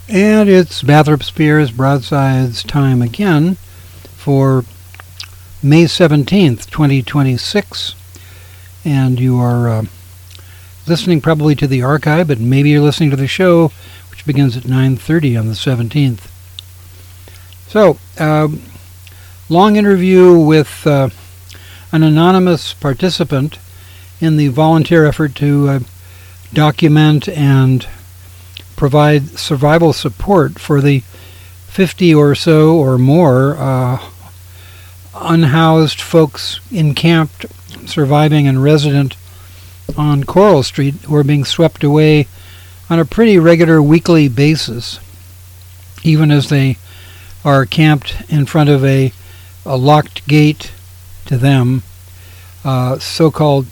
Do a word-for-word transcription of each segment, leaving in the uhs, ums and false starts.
And it's Bathrop Spears Broadsides time again for May seventeenth, twenty twenty-six. And you are uh, listening probably to the archive, but maybe you're listening to the show, which begins at nine thirty on the seventeenth. So, uh, long interview with uh, an anonymous participant in the volunteer effort to uh, document and provide survival support for the fifty or so or more uh, unhoused folks encamped, surviving and resident on Coral Street who are being swept away on a pretty regular weekly basis, even as they are camped in front of a, a locked gate to them, uh, so-called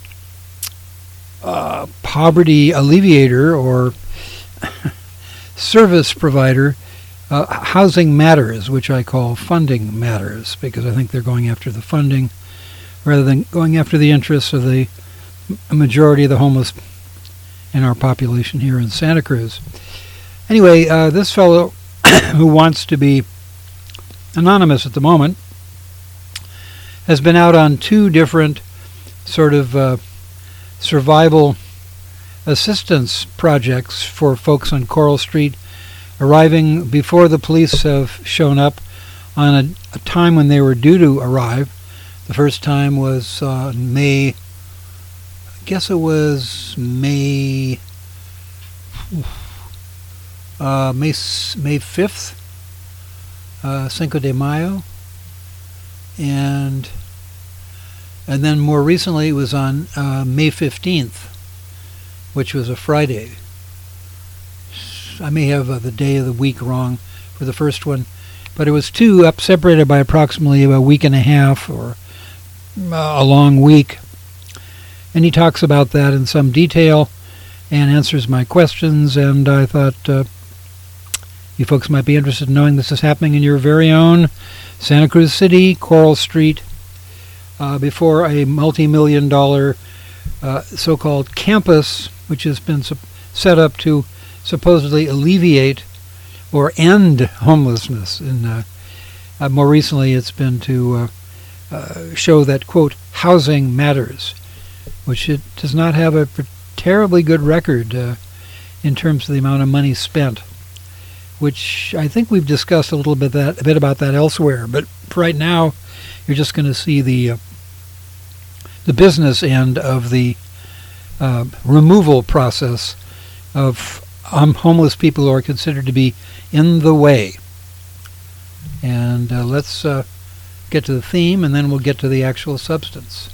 uh, poverty alleviator or service provider, uh, Housing Matters, which I call Funding Matters, because I think they're going after the funding rather than going after the interests of the majority of the homeless in our population here in Santa Cruz. Anyway, uh, this fellow who wants to be anonymous at the moment has been out on two different sort of uh, survival assistance projects for folks on Coral Street, arriving before the police have shown up on a, a time when they were due to arrive. The first time was uh, May, I guess it was May, uh, May May fifth, uh, Cinco de Mayo, and and then more recently it was on uh, May fifteenth, which was a Friday. I may have uh, the day of the week wrong for the first one, but it was two up separated by approximately a week and a half or uh, a long week. And he talks about that in some detail and answers my questions, and I thought uh, you folks might be interested in knowing this is happening in your very own Santa Cruz City, Coral Street, uh, before a multi-million dollar uh, so-called campus, which has been su- set up to supposedly alleviate or end homelessness. And uh, uh, more recently, it's been to uh, uh, show that, quote, housing matters, which it does not have a terribly good record uh, in terms of the amount of money spent, which I think we've discussed a little bit that a bit about that elsewhere. But for right now, you're just going to see the uh, the business end of the uh, removal process of um, homeless people who are considered to be in the way. And uh, let's uh, get to the theme, and then we'll get to the actual substance.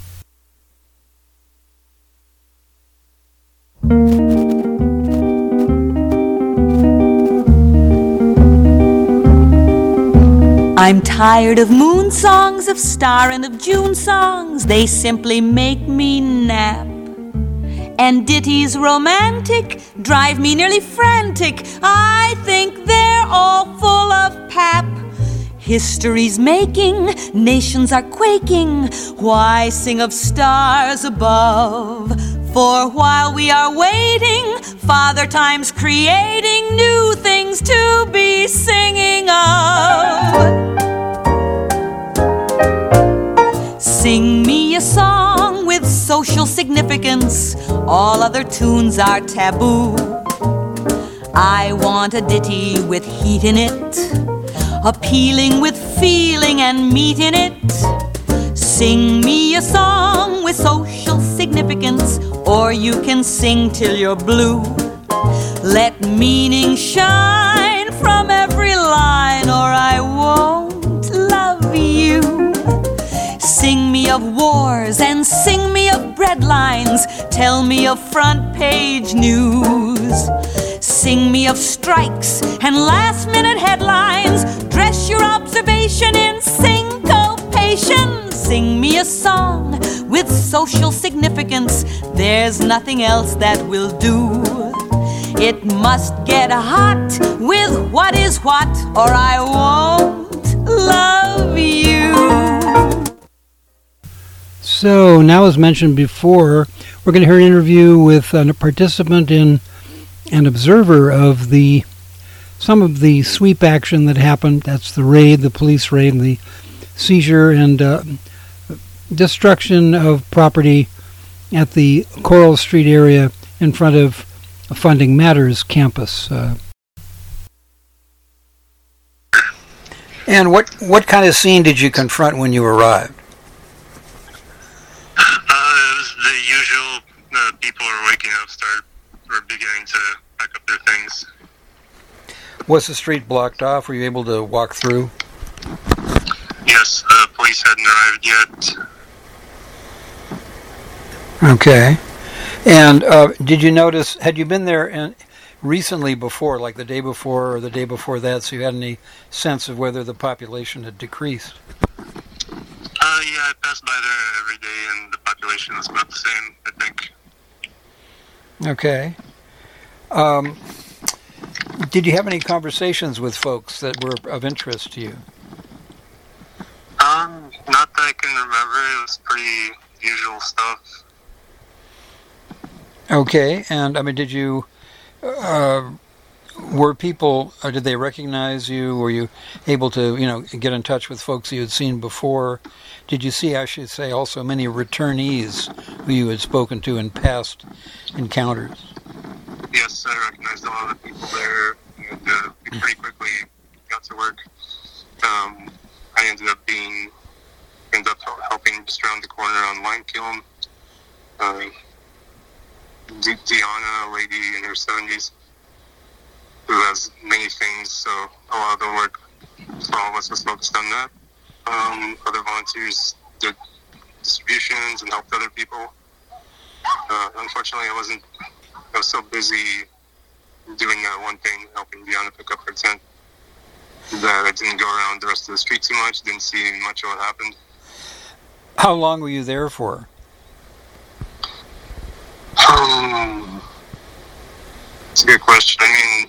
I'm tired of moon songs, of star and of June songs. They simply make me nap. And ditties romantic drive me nearly frantic. I think they're all full of pap. History's making, nations are quaking. Why sing of stars above? For while we are waiting, Father Time's creating new things to be singing of. Sing me a song with social significance. All other tunes are taboo. I want a ditty with heat in it, appealing with feeling and meat in it. Sing me a song with social significance, or you can sing till you're blue. Let meaning shine from every line, or I won't love you. Sing me of wars and sing me of breadlines. Tell me of front page news. Sing me of strikes and last minute headlines. Dress your observation in syncopation. Sing me a song with social significance. There's nothing else that will do. It must get hot with what is what, or I won't love you. So now, as mentioned before, we're going to hear an interview with a participant in, an observer of the some of the sweep action that happened. That's the raid, the police raid, and the seizure and uh, destruction of property at the Coral Street area in front of Funding Matters campus. Uh, and what what kind of scene did you confront when you arrived? Uh, it was the usual. Uh, people were waking up, start were beginning to pack up their things. Was the street blocked off? Were you able to walk through? Yes, the police hadn't arrived yet. Okay. And uh, did you notice, had you been there in, recently before, like the day before or the day before that, so you had any sense of whether the population had decreased? Uh, yeah, I pass by there every day, and the population was about the same, I think. Okay. Um, did you have any conversations with folks that were of interest to you? Um, not that I can remember. It was pretty usual stuff. Okay, and I mean, did you, uh, were people, or did they recognize you? Were you able to, you know, get in touch with folks you had seen before? Did you see, I should say, also many returnees who you had spoken to in past encounters? Yes, I recognized a lot of the people there, and uh, we pretty quickly got to work. Um, I ended up being, ended up helping just around the corner on Limekiln. Uh, De- Deanna, a lady in her seventies, who has many things, so a lot of the work for all of us was focused on that. Um, other volunteers did distributions and helped other people. Uh, unfortunately, I wasn't, I was so busy doing that one thing, helping Deanna pick up her tent, that I didn't go around the rest of the street too much, didn't see much of what happened. How long were you there for? Um, it's a good question. I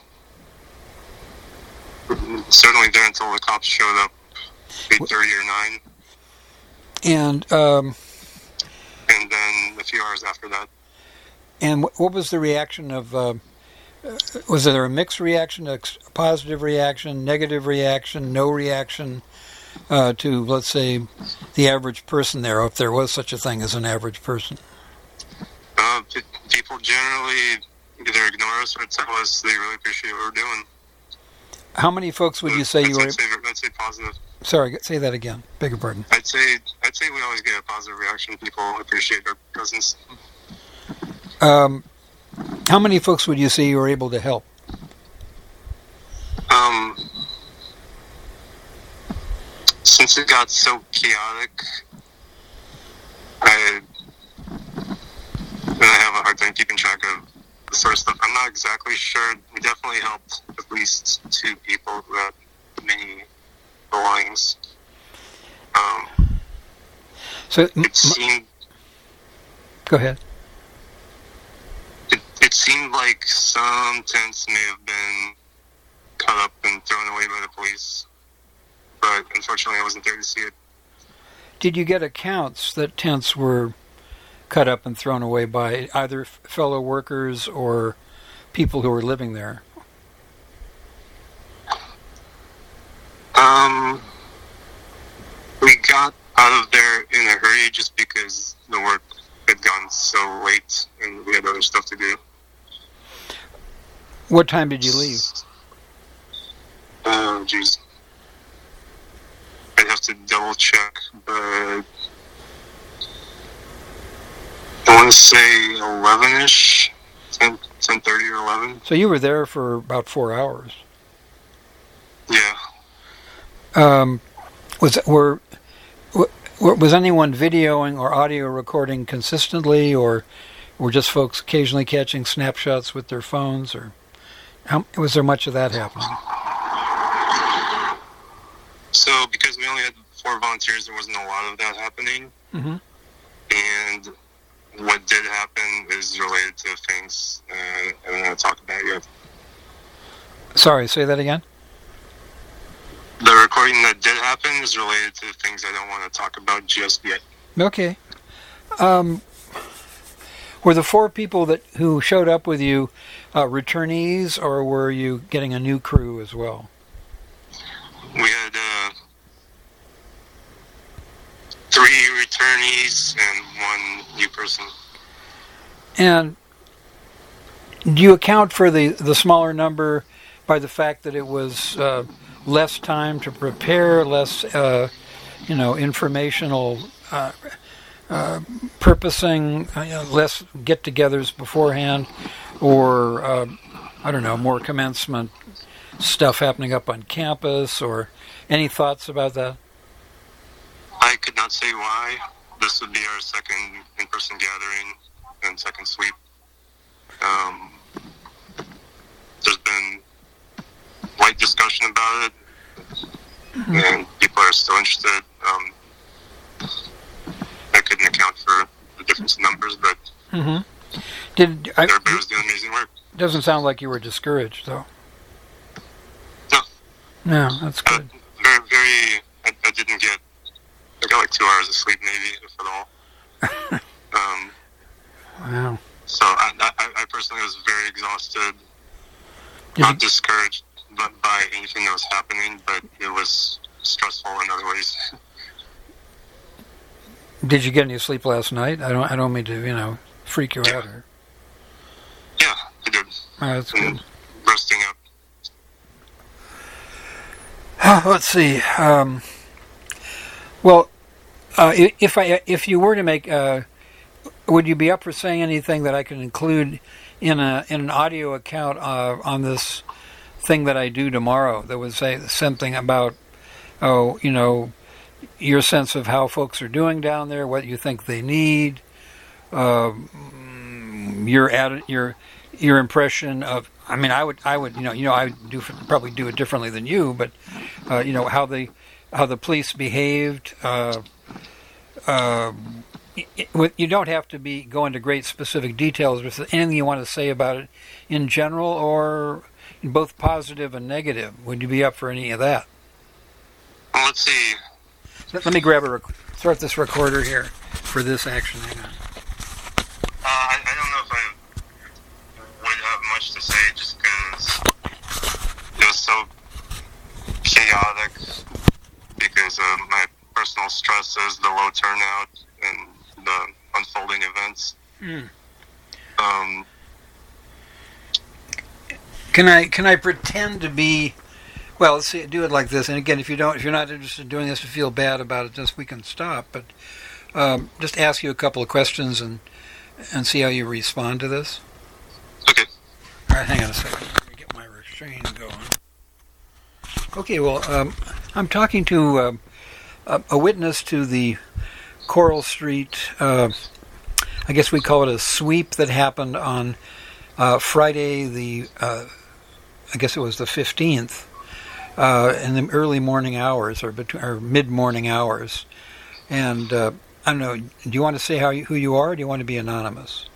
mean, certainly there until the cops showed up, eight thirty or nine. And um, and then a few hours after that. And what was the reaction of? Uh, was there a mixed reaction, a positive reaction, negative reaction, no reaction uh, to, let's say, the average person there, if there was such a thing as an average person? Uh, p- people generally either ignore us or tell us they really appreciate what we're doing. How many folks would you say I'd you were? Say, I'd say positive. Sorry, say that again. Beg your pardon. I'd say I'd say we always get a positive reaction. People appreciate our presence. Um, how many folks would you say you were able to help? Um, since it got so chaotic, I. And I have a hard time keeping track of the sort of stuff. I'm not exactly sure. We definitely helped at least two people who had many belongings. Um, so it seemed. Go ahead. It, it seemed like some tents may have been cut up and thrown away by the police, but unfortunately, I wasn't there to see it. Did you get accounts that tents were cut up and thrown away by either fellow workers or people who were living there? Um, we got out of there in a hurry just because the work had gone so late and we had other stuff to do. What time did you leave? Oh, jeez. I'd have to double check, but I want to say eleven-ish, ten, ten thirty or eleven. So you were there for about four hours. Yeah. Um, was were, were was anyone videoing or audio recording consistently, or were just folks occasionally catching snapshots with their phones, or how, was there much of that happening? So because we only had four volunteers, there wasn't a lot of that happening. Mm-hmm. And what did happen is related to things uh, I don't want to talk about yet. Sorry, say that again? The recording that did happen is related to things I don't want to talk about just yet. Okay. Um, Were the four people that who showed up with you uh, returnees, or were you getting a new crew as well? We had uh, three returnees and one new person. And do you account for the, the smaller number by the fact that it was uh, less time to prepare, less, uh, you know, informational uh, uh, purposing, uh, you know, less get-togethers beforehand, or, uh, I don't know, more commencement stuff happening up on campus, or any thoughts about that? I could not say why. This would be our second in-person gathering and second sweep. Um, there's been light discussion about it, mm-hmm. and people are still interested. Um, I couldn't account for the difference in numbers, but mm-hmm. Did I, everybody was doing amazing work. Doesn't sound like you were discouraged, though. No. No, that's good. Uh, very, very. I, I didn't get. I got like two hours of sleep, maybe, if at all. um, wow. So I, I, I personally was very exhausted, Did not you, discouraged by, by anything that was happening, but it was stressful in other ways. Did you get any sleep last night? I don't. I don't mean to, you know, freak you yeah. out. Or... Yeah, I did. Oh, that's and good. Resting up. Oh, let's see. Um, well, uh, if I if you were to make, uh, would you be up for saying anything that I could include in a in an audio account uh, on this thing that I do tomorrow? That would say something about, oh, you know, your sense of how folks are doing down there, what you think they need, uh, your atti- your your impression of. I mean, I would I would you know you know I would do probably do it differently than you, but uh, you know how the how the police behaved. Uh, uh, it, it, you don't have to be go into great specific details. But anything you want to say about it in general, or both positive and negative, would you be up for any of that? Well, let's see. Let, let me grab a rec- start this recorder here for this action. Hang on. Uh, I, I don't know if I would have much to say, just because it was so chaotic because of my personal stresses, the low turnout, and the unfolding events. Mm. Um, can I can I pretend to be? Well, let's see. Do it like this. And again, if you don't, if you're not interested in doing this, to feel bad about it, just we can stop. But um, just ask you a couple of questions and and see how you respond to this. Okay. All right, hang on a second. Let me get my machine going. Okay. Well, um, I'm talking to uh, a, a witness to the Coral Street. Uh, I guess we call it a sweep that happened on uh, Friday. The uh, I guess it was the fifteenth. Uh, in the early morning hours or, between, or mid-morning hours. And uh, I don't know, do you want to say how you, who you are, or do you want to be anonymous?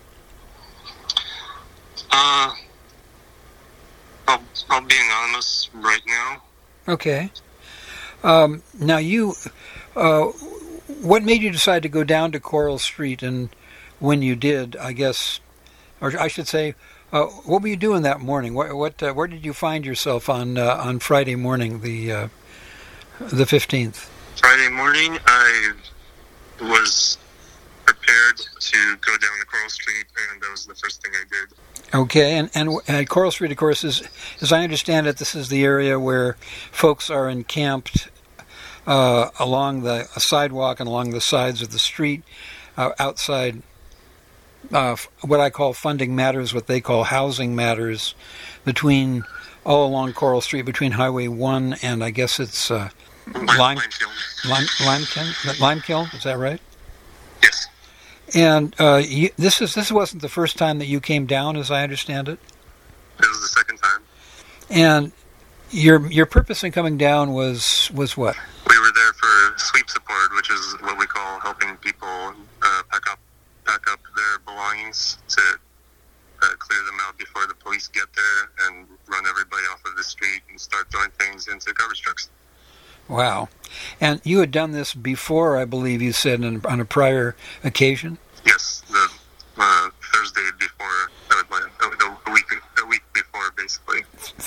Uh, I'll, I'll be anonymous right now. Okay. Um, now you, uh, what made you decide to go down to Coral Street, and when you did, I guess, or I should say, Uh, what were you doing that morning? What, what uh, where did you find yourself on uh, on Friday morning, the uh, the fifteenth? Friday morning, I was prepared to go down to Coral Street, and that was the first thing I did. Okay, and and uh, Coral Street, of course, is, as I understand it, this is the area where folks are encamped uh, along the sidewalk and along the sides of the street, uh, outside. Uh, what I call funding matters, what they call housing matters, between all along Coral Street, between Highway one and I guess it's uh, Lime, Limekiln. Lime, Limekiln, Limekiln, is that right? Yes. And uh, you, this is this wasn't the first time that you came down, as I understand it. It was the second time. And your your purpose in coming down was was what? We were there for sweep support, which is what we call helping people uh, pack up. pack up their belongings to uh, clear them out before the police get there and run everybody off of the street and start throwing things into garbage trucks. Wow. And you had done this before, I believe you said, on, on a prior occasion? Yes, the uh, Thursday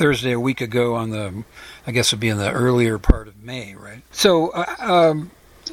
Thursday a week ago on the, I guess it'd be in the earlier part of May, right? So, uh, um,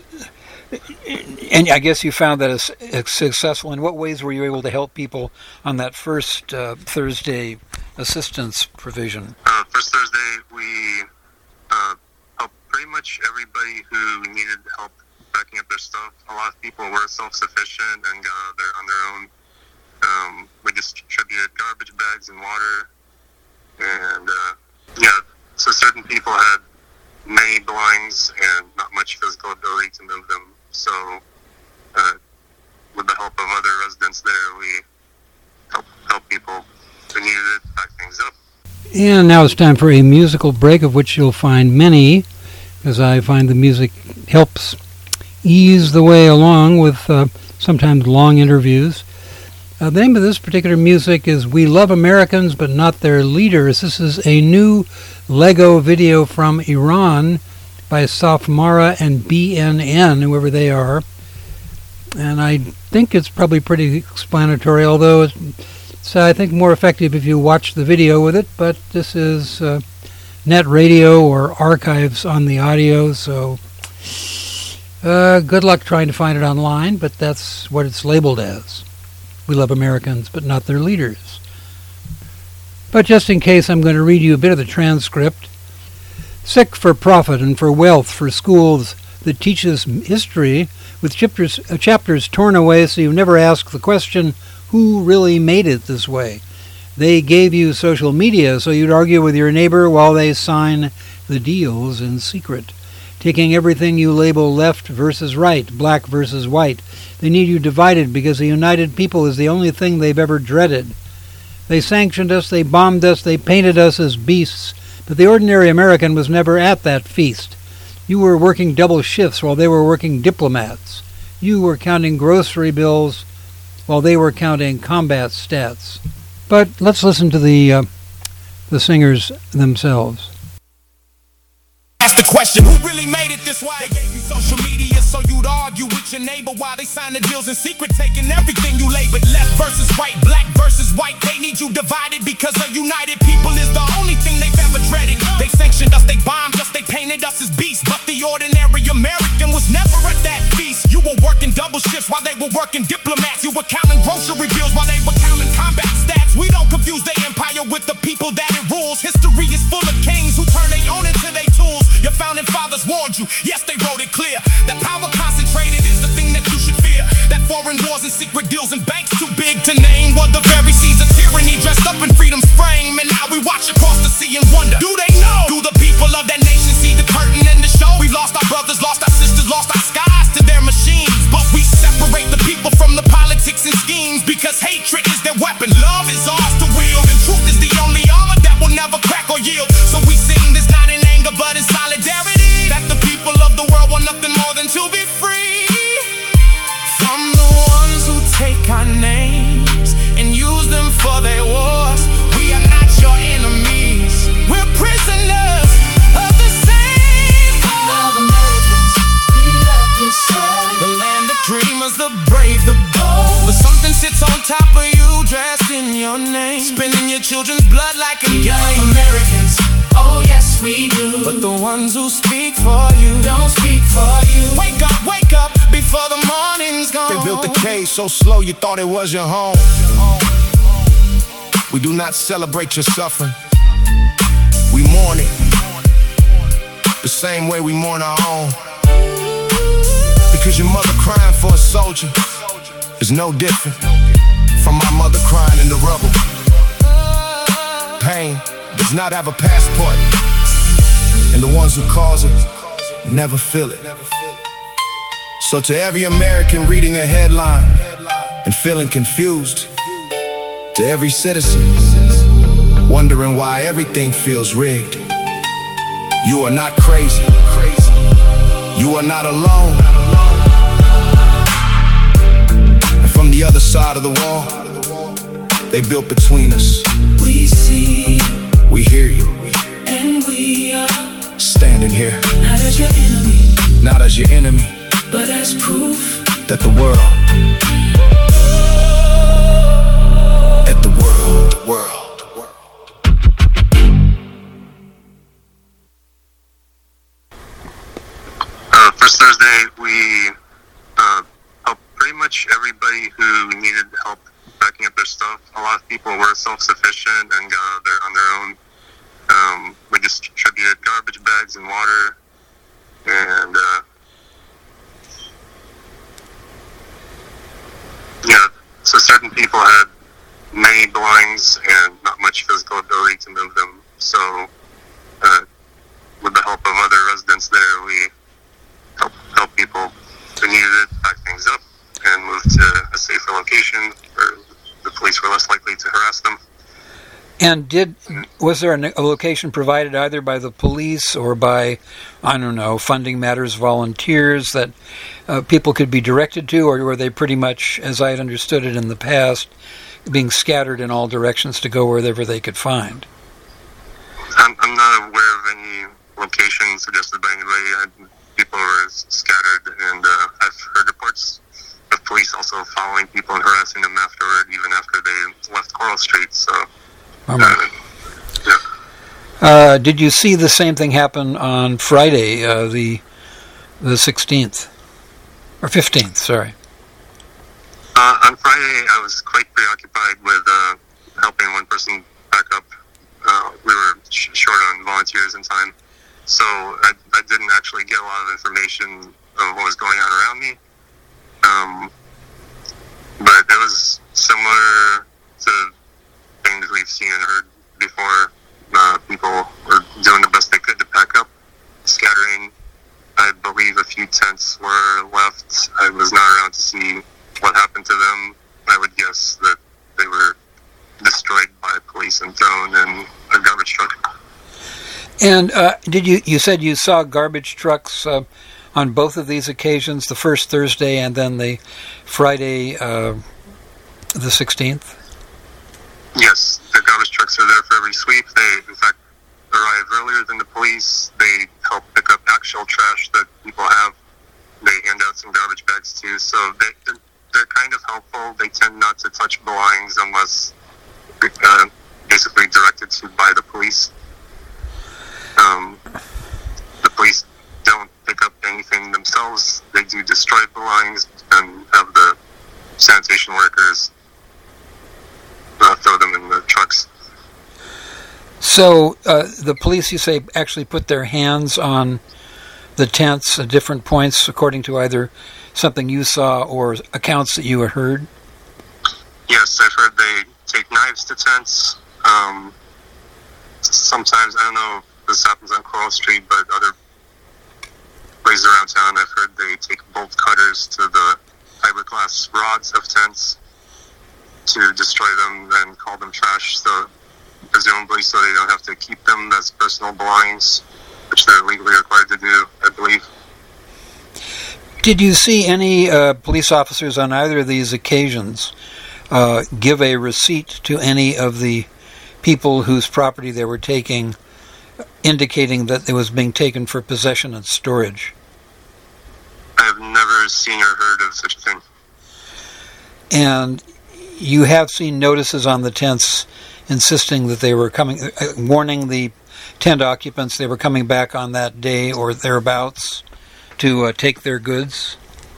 and I guess you found that it's, it's successful. In what ways were you able to help people on that first uh, Thursday assistance provision? Uh, first Thursday, we uh, helped pretty much everybody who needed help backing up their stuff. A lot of people were self-sufficient and got out there on their own. Um, we distributed garbage bags and water. And, uh, yeah, so certain people had many belongings and not much physical ability to move them. So, uh, with the help of other residents there, we help help people who needed it back things up. And now it's time for a musical break, of which you'll find many, because I find the music helps ease the way along with uh, sometimes long interviews. Uh, the name of this particular music is We Love Americans, But Not Their Leaders. This is a new Lego video from Iran by Safmara and B N N, whoever they are. And I think it's probably pretty explanatory, although it's, it's I think, more effective if you watch the video with it. But this is uh, net radio or archives on the audio, so uh, good luck trying to find it online, but that's what it's labeled as. We love Americans, but not their leaders. But just in case, I'm going to read you a bit of the transcript. Sick for profit and for wealth, for schools that teaches history with chapters, uh, chapters torn away so you never ask the question, who really made it this way? They gave you social media so you'd argue with your neighbor while they sign the deals in secret. Taking everything you label left versus right, black versus white. They need you divided because a united people is the only thing they've ever dreaded. They sanctioned us, they bombed us, they painted us as beasts, but the ordinary American was never at that feast. You were working double shifts while they were working diplomats. You were counting grocery bills while they were counting combat stats. But let's listen to the uh, the singers themselves. Ask the question, who really made it this way? They gave you social media so you'd argue with your neighbor while they sign the deals in secret, taking everything you labeled left versus right, black versus white. They need you divided because a united people is the only thing they've ever dreaded. They sanctioned us, they bombed us, they painted us as beasts, but the ordinary American was never at that feast. You were working double shifts while they were working diplomats. You were counting grocery bills while they were counting combat stats. We don't confuse the empire with the people that it rules. History is full of kings who turn their own into their tools. Your founding fathers warned you, yes, they wrote it clear, that power concentrated is the thing that you should fear. That foreign wars and secret deals and banks too big to name were the very seeds of tyranny dressed up in freedom's frame. And now we watch across the sea and wonder, do they know? Do the people of that nation see the curtain and the show? We've lost our brothers, lost our sisters, lost our skies to their machines. But we separate the people from the politics and schemes because hatred is their weapon. Love is ours to wield and truth is the only armor that will never crack or yield. So we sing this not in anger but in solidarity, that the people of the world want nothing more than to be free from the ones who take our names and use them for their wars. We are not your enemies, we're prisoners of the same cause. We love you so. The land of dreamers, the brave, the bold, but something sits on top of you dressed in your name, spinning your children's blood like a game. Americans, oh yes we do, but the ones who speak for you don't speak for you. Wake up, wake up before the morning's gone. They built the cage so slow you thought it was your home. We do not celebrate your suffering, we mourn it the same way we mourn our own. Because your mother crying for a soldier is no different from my mother crying in the rubble. Pain does not have a passport, and the ones who cause it never feel it. So to every American reading a headline and feeling confused, to every citizen wondering why everything feels rigged, you are not crazy, you are not alone. And from the other side of the wall they built between us, we see, we hear you, and we are standing here, not as your enemy, not as your enemy, but as proof that the world, that the world, the world, the world. first Thursday, we uh, helped pretty much everybody who needed help packing up their stuff. A lot of people were self-sufficient and got out there on their own. Um, we distributed garbage bags and water, and uh, yeah, so certain people had many belongings and not much physical ability to move them. So, uh, with the help of other residents there, we helped help people who needed it pack things up and move to a safer location where the police were less likely to harass them. And did was there a, a location provided either by the police or by, I don't know, Funding Matters volunteers that uh, people could be directed to, or were they pretty much, as I had understood it in the past, being scattered in all directions to go wherever they could find? I'm, I'm not aware of any location suggested by anybody. I, people were scattered, and uh, I've heard reports of police also following people and harassing them afterward, even after they left Coral Street. So. Uh, yeah. Uh, did you see the same thing happen on Friday, uh, the the sixteenth or fifteenth? Sorry. Uh, on Friday, I was quite preoccupied with uh, helping one person pack up. Uh, we were sh- short on volunteers in time, so I, I didn't actually get a lot of information of what was going on around me. Um, but it was similar to things we've seen and heard before. Uh, people were doing the best they could to pack up, scattering. I believe a few tents were left. I was not around to see what happened to them. I would guess that they were destroyed by police and thrown in a garbage truck. And uh, did you? You said you saw garbage trucks uh, on both of these occasions, the first Thursday and then the Friday, uh, the sixteenth. Yes, the garbage trucks are there for every sweep. They, in fact, arrive earlier than the police. They help pick up actual trash that people have. They hand out some garbage bags too. So they, they're, they're kind of helpful. They tend not to touch belongings unless uh, basically directed to by the police. Um, the police don't pick up anything themselves. They do destroy belongings and have the sanitation workers Uh, throw them in the trucks. So uh, the police, you say, actually put their hands on the tents at different points, according to either something you saw or accounts that you had heard? Yes, I've heard they take knives to tents. Um, sometimes, I don't know if this happens on Coral Street, but other places around town, I've heard they take bolt cutters to the fiberglass rods of tents to destroy them and call them trash, so presumably so they don't have to keep them as personal belongings, which they're legally required to do, I believe. Did you see any uh, police officers on either of these occasions uh, give a receipt to any of the people whose property they were taking, indicating that it was being taken for possession and storage? I have never seen or heard of such a thing. And you have seen notices on the tents insisting that they were coming, uh, warning the tent occupants they were coming back on that day or thereabouts to uh, take their goods?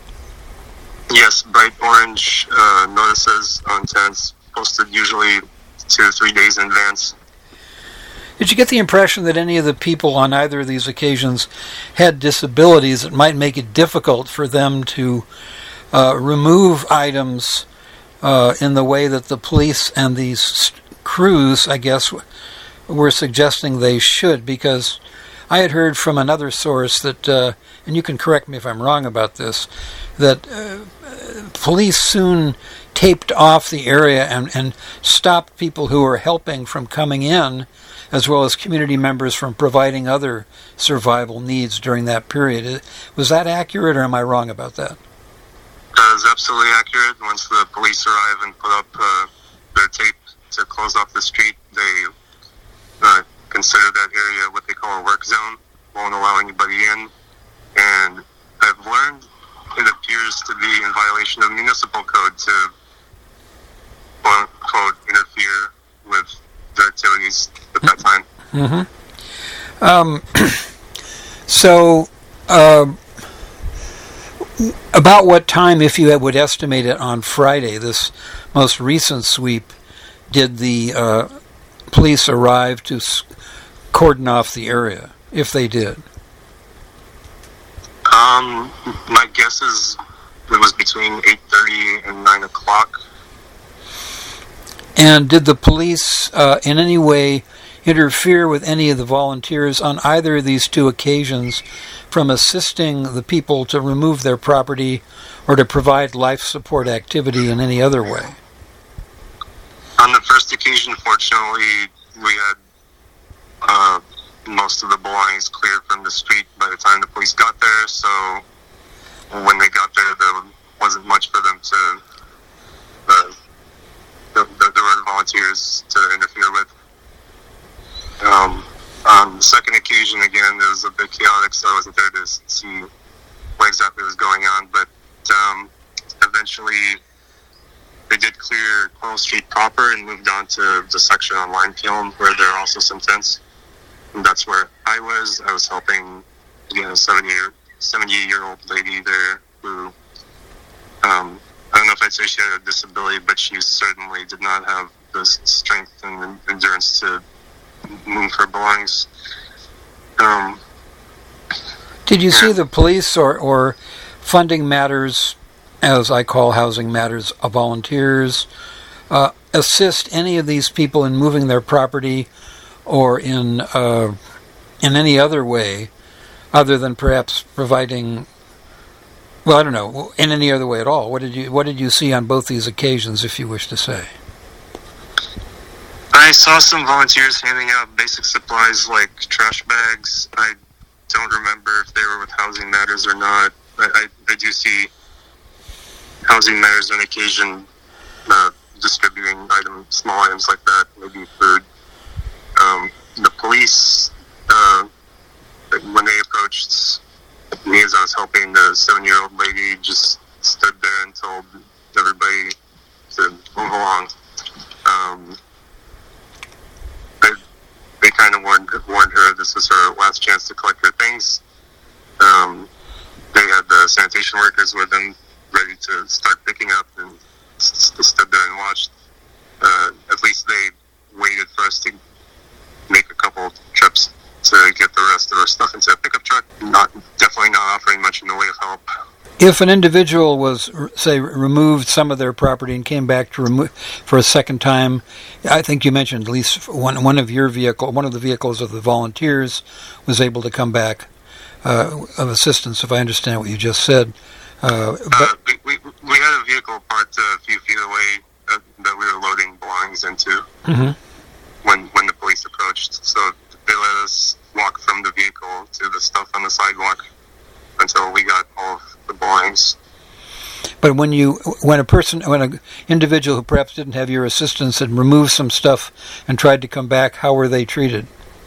Yes, bright orange uh, notices on tents, posted usually two or three days in advance. Did you get the impression that any of the people on either of these occasions had disabilities that might make it difficult for them to uh, remove items Uh, in the way that the police and these st- crews, I guess, w- were suggesting they should? Because I had heard from another source that, uh, and you can correct me if I'm wrong about this, that uh, police soon taped off the area and, and stopped people who were helping from coming in, as well as community members from providing other survival needs during that period. Was that accurate, or am I wrong about that? That is absolutely accurate. Once the police arrive and put up uh, their tape to close off the street, they uh, consider that area what they call a work zone, won't allow anybody in. And I've learned it appears to be in violation of municipal code to, quote unquote, interfere with their activities at that time. Mm-hmm. Um, so, uh, About what time, if you would estimate it on Friday, this most recent sweep, did the uh, police arrive to s- cordon off the area, if they did? Um, my guess is it was between eight thirty and nine o'clock. And did the police uh, in any way interfere with any of the volunteers on either of these two occasions from assisting the people to remove their property or to provide life support activity in any other way? On the first occasion, fortunately, we had uh, most of the belongings cleared from the street by the time the police got there, so when they got there, there wasn't much for them to, uh, there, there weren't volunteers to interfere with. Um, on the second occasion, again, it was a bit chaotic, so I wasn't there to see what exactly was going on, but um, eventually they did clear Coral Street proper and moved on to the section on Lime Kiln, where there are also some tents. And that's where I was. I was helping, again, a seventy-year-old lady there who, um, I don't know if I'd say she had a disability, but she certainly did not have the strength and endurance to move her belongings. Um, Did you yeah. see the police or, or funding matters, as I call housing matters, of volunteers, uh, assist any of these people in moving their property or in uh, in any other way other than perhaps providing, well, I don't know, in any other way at all? What did you what did you see on both these occasions, if you wish to say? I saw some volunteers handing out basic supplies like trash bags. I don't remember if they were with Housing Matters or not. I, I, I do see Housing Matters on occasion uh, distributing items, small items like that, maybe food. Um, the police, uh, when they approached me as I was helping, the seven-year-old lady just stood there and told everybody to move along. Um, they they kind of warned, warned her this was her last chance to collect her things. Um, they had the sanitation workers with them, ready to start picking up, and s- stood there and watched. Uh, at least they waited for us to make a couple trips to get the rest of our stuff into a pickup truck. Not definitely not offering much in the way of help. If an individual was, say, removed some of their property and came back to remove for a second time, I think you mentioned at least one one of your vehicle, one of the vehicles of the volunteers was able to come back uh, of assistance. If I understand what you just said, uh, but uh, we, we we had a vehicle parked a few feet away uh, that we were loading belongings into mm-hmm. when when the police approached. So they let us walk from the vehicle to the stuff on the sidewalk until we got all of the belongings. But when you, when a person, when an individual who perhaps didn't have your assistance had removed some stuff and tried to come back, how were they treated?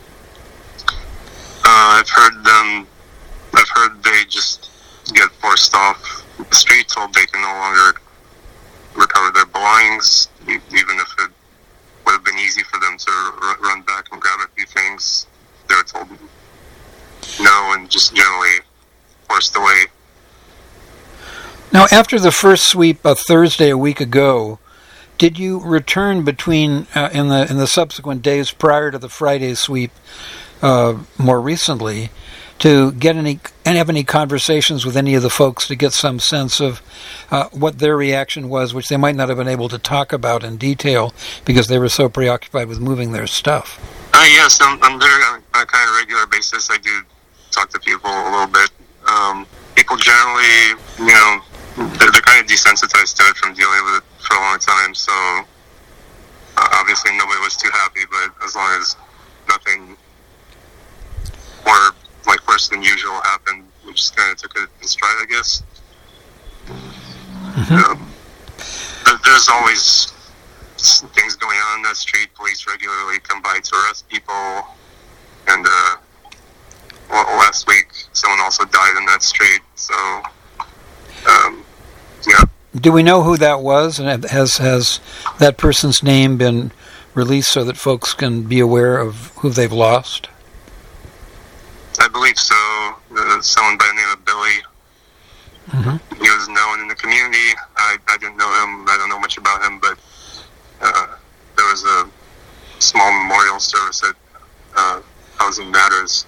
Uh, I've heard them. I've heard they just get forced off the street, told they can no longer recover their belongings, e- even if it would have been easy for them to r- run back and grab a few things. They were told no, and just generally forced away. Now, after the first sweep a Thursday a week ago, did you return between uh, in the in the subsequent days prior to the Friday sweep, uh, more recently, to get any and have any conversations with any of the folks to get some sense of uh, what their reaction was, which they might not have been able to talk about in detail because they were so preoccupied with moving their stuff? Uh, yes, I'm, I'm there on a kind of regular basis. I do talk to people a little bit. Um, people generally, you know, they're, they're kind of desensitized to it from dealing with it for a long time. So uh, obviously nobody was too happy, but as long as nothing more like worse than usual happened, we just kind of took it in stride, I guess. Mm-hmm. Um, there, there's always things going on in that street. Police regularly come by to arrest people, and uh, well, last week someone also died in that street. So, um, yeah. Do we know who that was, and has has that person's name been released so that folks can be aware of who they've lost? I believe so. Uh, someone by the name of Billy. Mm-hmm. he was known in the community. I, I didn't know him. I don't know much about him, but uh, there was a small memorial service at uh, Housing Matters,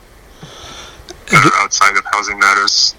uh, outside of Housing Matters.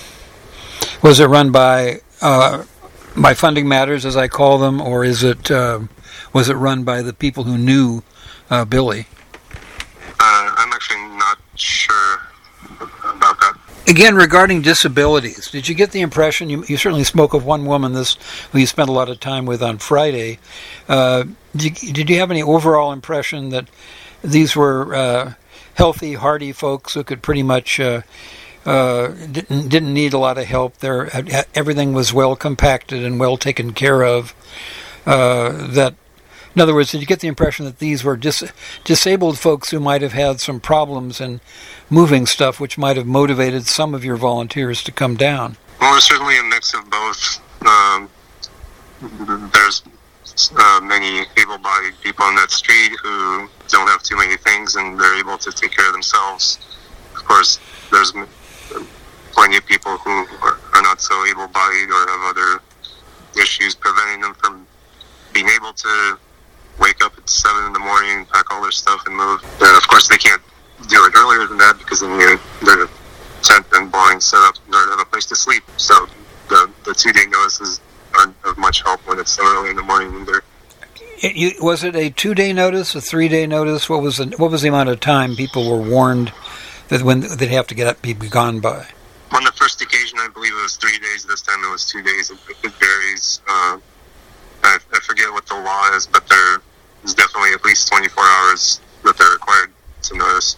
Was it run by uh, by Funding Matters, as I call them, or is it uh, was it run by the people who knew uh, Billy? Uh, I'm actually not sure about that. Again, regarding disabilities, did you get the impression, you, you certainly spoke of one woman this who you spent a lot of time with on Friday, uh, did, you, did you have any overall impression that these were uh, healthy, hardy folks who could pretty much, uh, uh, didn't, didn't need a lot of help? There, everything was well compacted and well taken care of, uh, that in other words, did you get the impression that these were dis- disabled folks who might have had some problems in moving stuff, which might have motivated some of your volunteers to come down? Well, there's certainly a mix of both. Um, there's uh, many able-bodied people on that street who don't have too many things, and they're able to take care of themselves. Of course, there's plenty of people who are, are not so able-bodied or have other issues preventing them from being able to wake up at seven in the morning, pack all their stuff, and move. And of course, they can't do it earlier than that because then you their tent and blind set up in order to have a place to sleep. So the the two day notices aren't of much help when it's so early in the morning either. It, you, was it a two day notice, a three day notice? What was the what was the amount of time people were warned that when they'd have to get up, be gone by? On the first occasion, I believe it was three days. This time it was two days. It, it varies. Uh, I, I forget what the law is, but there is definitely at least twenty-four hours that they're required to notice.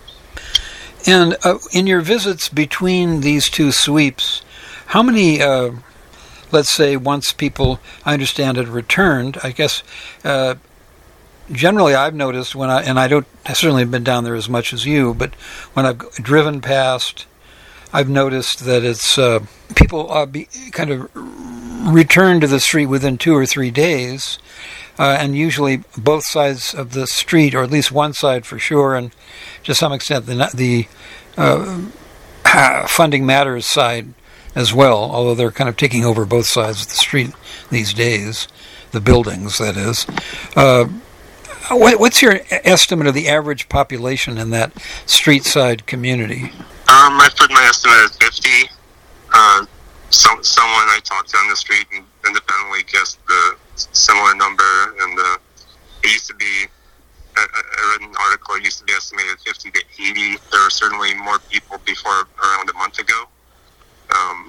And uh, in your visits between these two sweeps, how many, uh, let's say, once people, I understand, had returned, I guess, uh, generally I've noticed when I, and I don't, I certainly have been down there as much as you, but when I've driven past, I've noticed that it's, uh, people uh, be, kind of return to the street within two or three days, uh, and usually both sides of the street, or at least one side for sure, and to some extent the the uh, Funding Matters side as well, although they're kind of taking over both sides of the street these days, the buildings, that is. Uh, what, what's your estimate of the average population in that street side community? Um, I put my estimate at fifty. Uh, Some, someone I talked to on the street and independently guessed the similar number, and uh, it used to be, I, I read an article, it used to be estimated fifty to eighty. There were certainly more people before around a month ago. Um,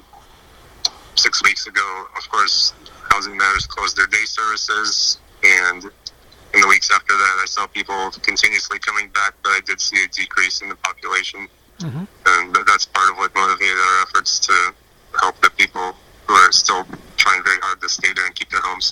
six weeks ago, of course, Housing Matters closed their day services, and in the weeks after that, I saw people continuously coming back, but I did see a decrease in the population, mm-hmm. and that's part of what motivated our efforts to help the people who are still trying very hard to stay there and keep their homes.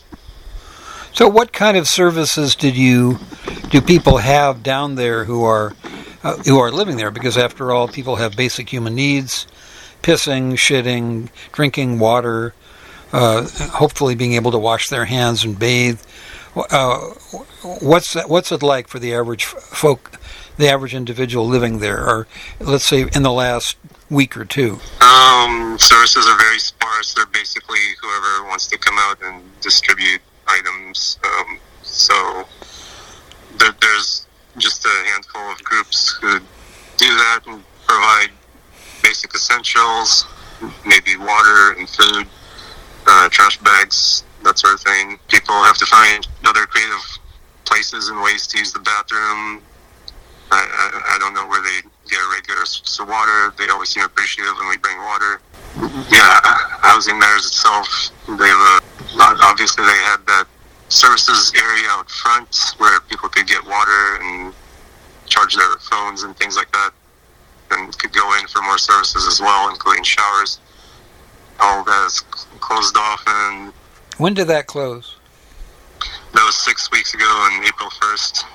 So what kind of services did you do people have down there who are uh, who are living there? Because after all, people have basic human needs: pissing, shitting, drinking water, uh, hopefully being able to wash their hands and bathe. Uh, what's that, what's it like for the average folk, the average individual living there, or let's say in the last week or two? Um, services are very sparse. They're basically whoever wants to come out and distribute items. Um, so there, there's just a handful of groups who do that and provide basic essentials, maybe water and food, uh, trash bags, that sort of thing. People have to find other creative places and ways to use the bathroom. I, I, I don't know where they get a regular source of water. They always seem appreciative when we bring water. Yeah, Housing Matters itself, they have a, obviously they had that services area out front where people could get water and charge their phones and things like that, and could go in for more services as well, including showers. All that is closed off. And when did that close? That was six weeks ago on April first.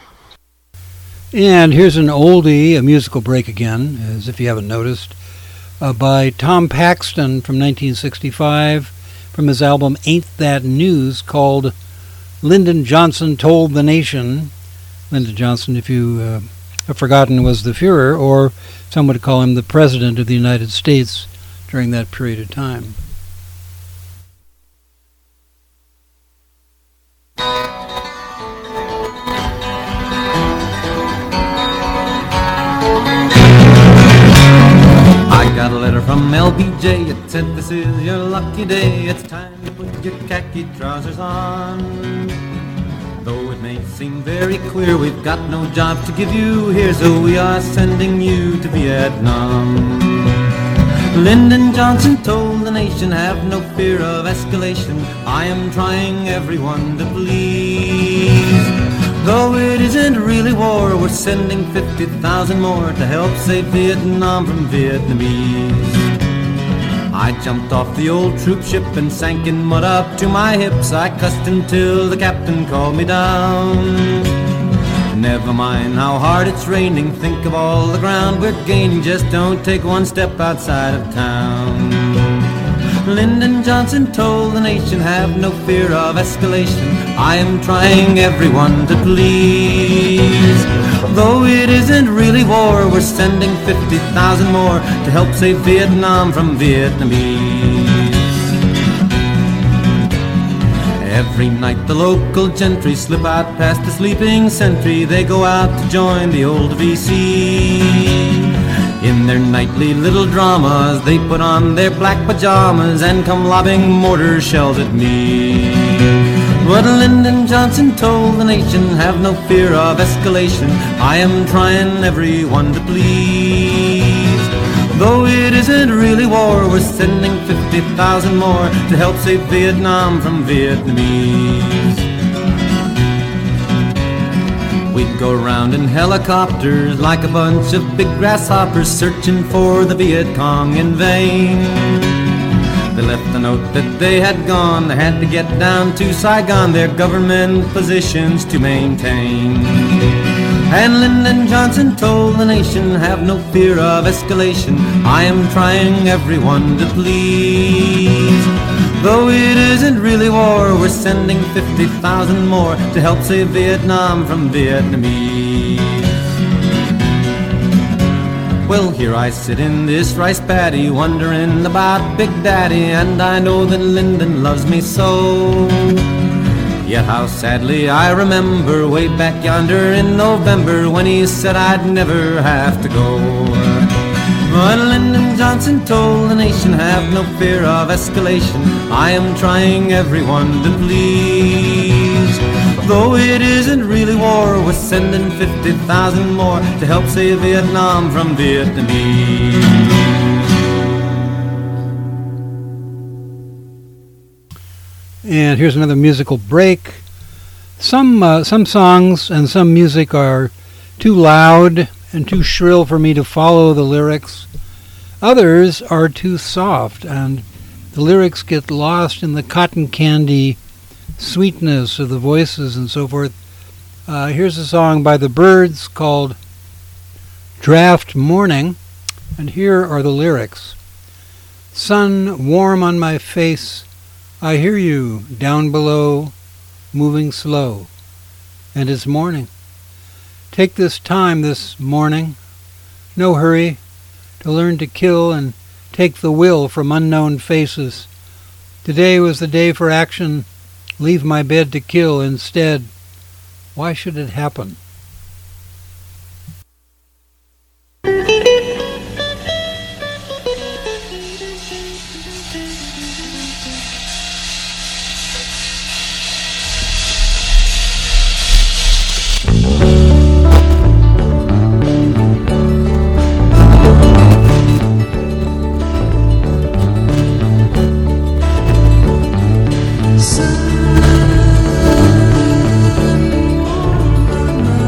And here's an oldie, a musical break again, as if you haven't noticed, uh, by Tom Paxton from nineteen sixty-five, from his album Ain't That News, called Lyndon Johnson Told the Nation. Lyndon Johnson, if you uh, have forgotten, was the Führer, or some would call him the President of the United States during that period of time. got a letter from L B J. It said, this is your lucky day. It's time to put your khaki trousers on. Though it may seem very clear we've got no job to give you here, so we are sending you to Vietnam. Lyndon Johnson told the nation, have no fear of escalation. I am trying everyone to please. Though it isn't really war, we're sending fifty thousand more to help save Vietnam from Vietnamese. I jumped off the old troop ship and sank in mud up to my hips. I cussed until the captain called me down. Never mind how hard it's raining, think of all the ground we're gaining. Just don't take one step outside of town. Lyndon Johnson told the nation, have no fear of escalation. I am trying everyone to please. Though it isn't really war, we're sending fifty thousand more to help save Vietnam from Vietnamese. Every night the local gentry slip out past the sleeping sentry. They go out to join the old V C. In their nightly little dramas, they put on their black pajamas and come lobbing mortar shells at me. But Lyndon Johnson told the nation, have no fear of escalation. I am trying everyone to please. Though it isn't really war, we're sending fifty thousand more to help save Vietnam from Vietnamese. We'd go round in helicopters like a bunch of big grasshoppers, searching for the Viet Cong in vain. They left a note that they had gone, they had to get down to Saigon, their government positions to maintain. And Lyndon Johnson told the nation, have no fear of escalation. I am trying everyone to please. Though it isn't really war, we're sending fifty thousand more to help save Vietnam from Vietnamese. Well, here I sit in this rice paddy, wondering about Big Daddy, and I know that Lyndon loves me so. Yet how sadly I remember way back yonder in November when he said I'd never have to go. But Lyndon Johnson told the nation, have no fear of escalation. I am trying everyone to please. Though it isn't really war, we're sending fifty thousand more to help save Vietnam from Vietnamese. And here's another musical break. Some uh, some songs and some music are too loud and too shrill for me to follow the lyrics. Others are too soft, and the lyrics get lost in the cotton candy sweetness of the voices and so forth. Uh, here's a song by the Byrds called Draft Morning, and here are the lyrics. Sun warm on my face, I hear you down below, moving slow, and it's morning. Take this time this morning, no hurry, to learn to kill and take the will from unknown faces. Today was the day for action, leave my bed to kill instead. Why should it happen? Sun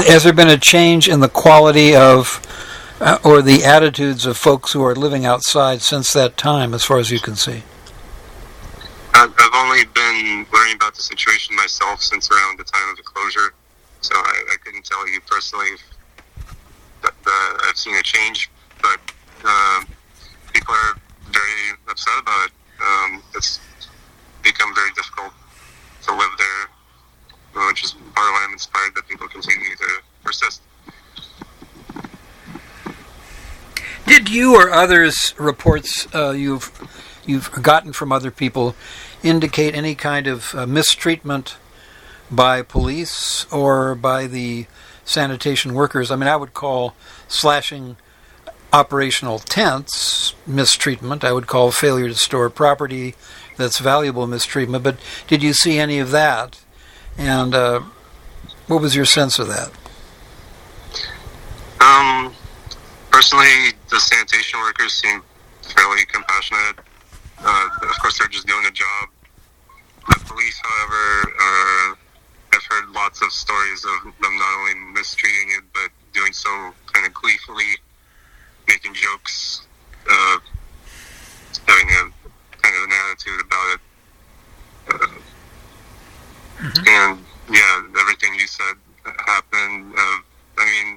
has there been a change in the quality of uh, or the attitudes of folks who are living outside since that time, as far as you can see? I've I've only been learning about the situation myself since around the time of the closure, so I, I couldn't tell you personally if that, that I've seen a change, but uh, people are very upset about it. Um, it's become very difficult to live there, which is part of why I'm inspired that people continue to persist. Did you or others reports uh, you've you've gotten from other people indicate any kind of uh, mistreatment by police or by the sanitation workers? I mean, I would call slashing operational tents mistreatment. I would call failure to store property that's valuable mistreatment. But did you see any of that? And uh, what was your sense of that? Um, personally, the sanitation workers seem fairly compassionate. Uh, of course, they're just doing a job. The police, however, uh, I've heard lots of stories of them not only mistreating it, but doing so kind of gleefully, making jokes, uh, having a kind of an attitude about it. Uh, mm-hmm. And yeah, everything you said happened. Uh, I mean,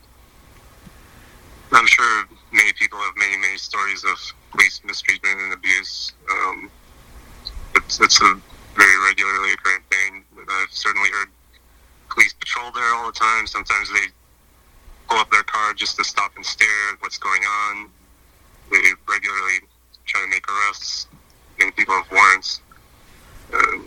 I'm sure many people have many, many stories of police mistreatment and abuse. Um, it's, it's a very regularly occurring thing. I've certainly heard police patrol there all the time. Sometimes they pull up their car just to stop and stare at what's going on. They regularly try to make arrests, and people have warrants. Um,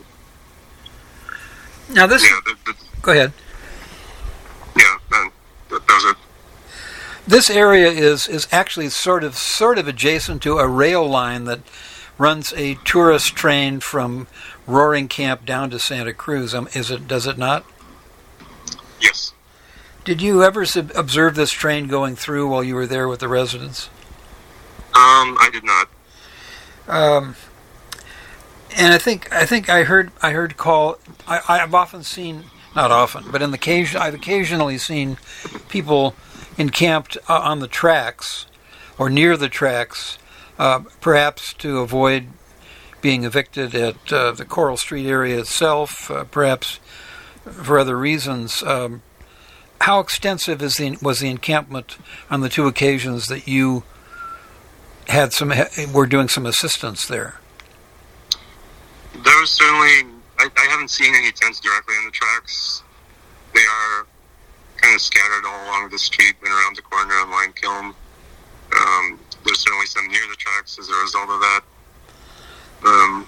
now this... Yeah, the, the, go ahead. Yeah, that, that was it. This area is, is actually sort of sort of adjacent to a rail line that runs a tourist train from Roaring Camp down to Santa Cruz. Um, is it? Does it not? Yes. Did you ever sub- observe this train going through while you were there with the residents? Um, I did not. Um, and I think I think I heard I heard call. I, I've often seen, not often, but in the occasion I've occasionally seen people encamped uh, on the tracks or near the tracks, uh, perhaps to avoid being evicted at uh, the Coral Street area itself, uh, perhaps for other reasons. Um, how extensive is the was the encampment on the two occasions that you had some were doing some assistance there? There was certainly. I, I haven't seen any tents directly on the tracks. They are kind of scattered all along the street and around the corner on Lime Kiln. Um, there's certainly some near the tracks as a result of that. Um,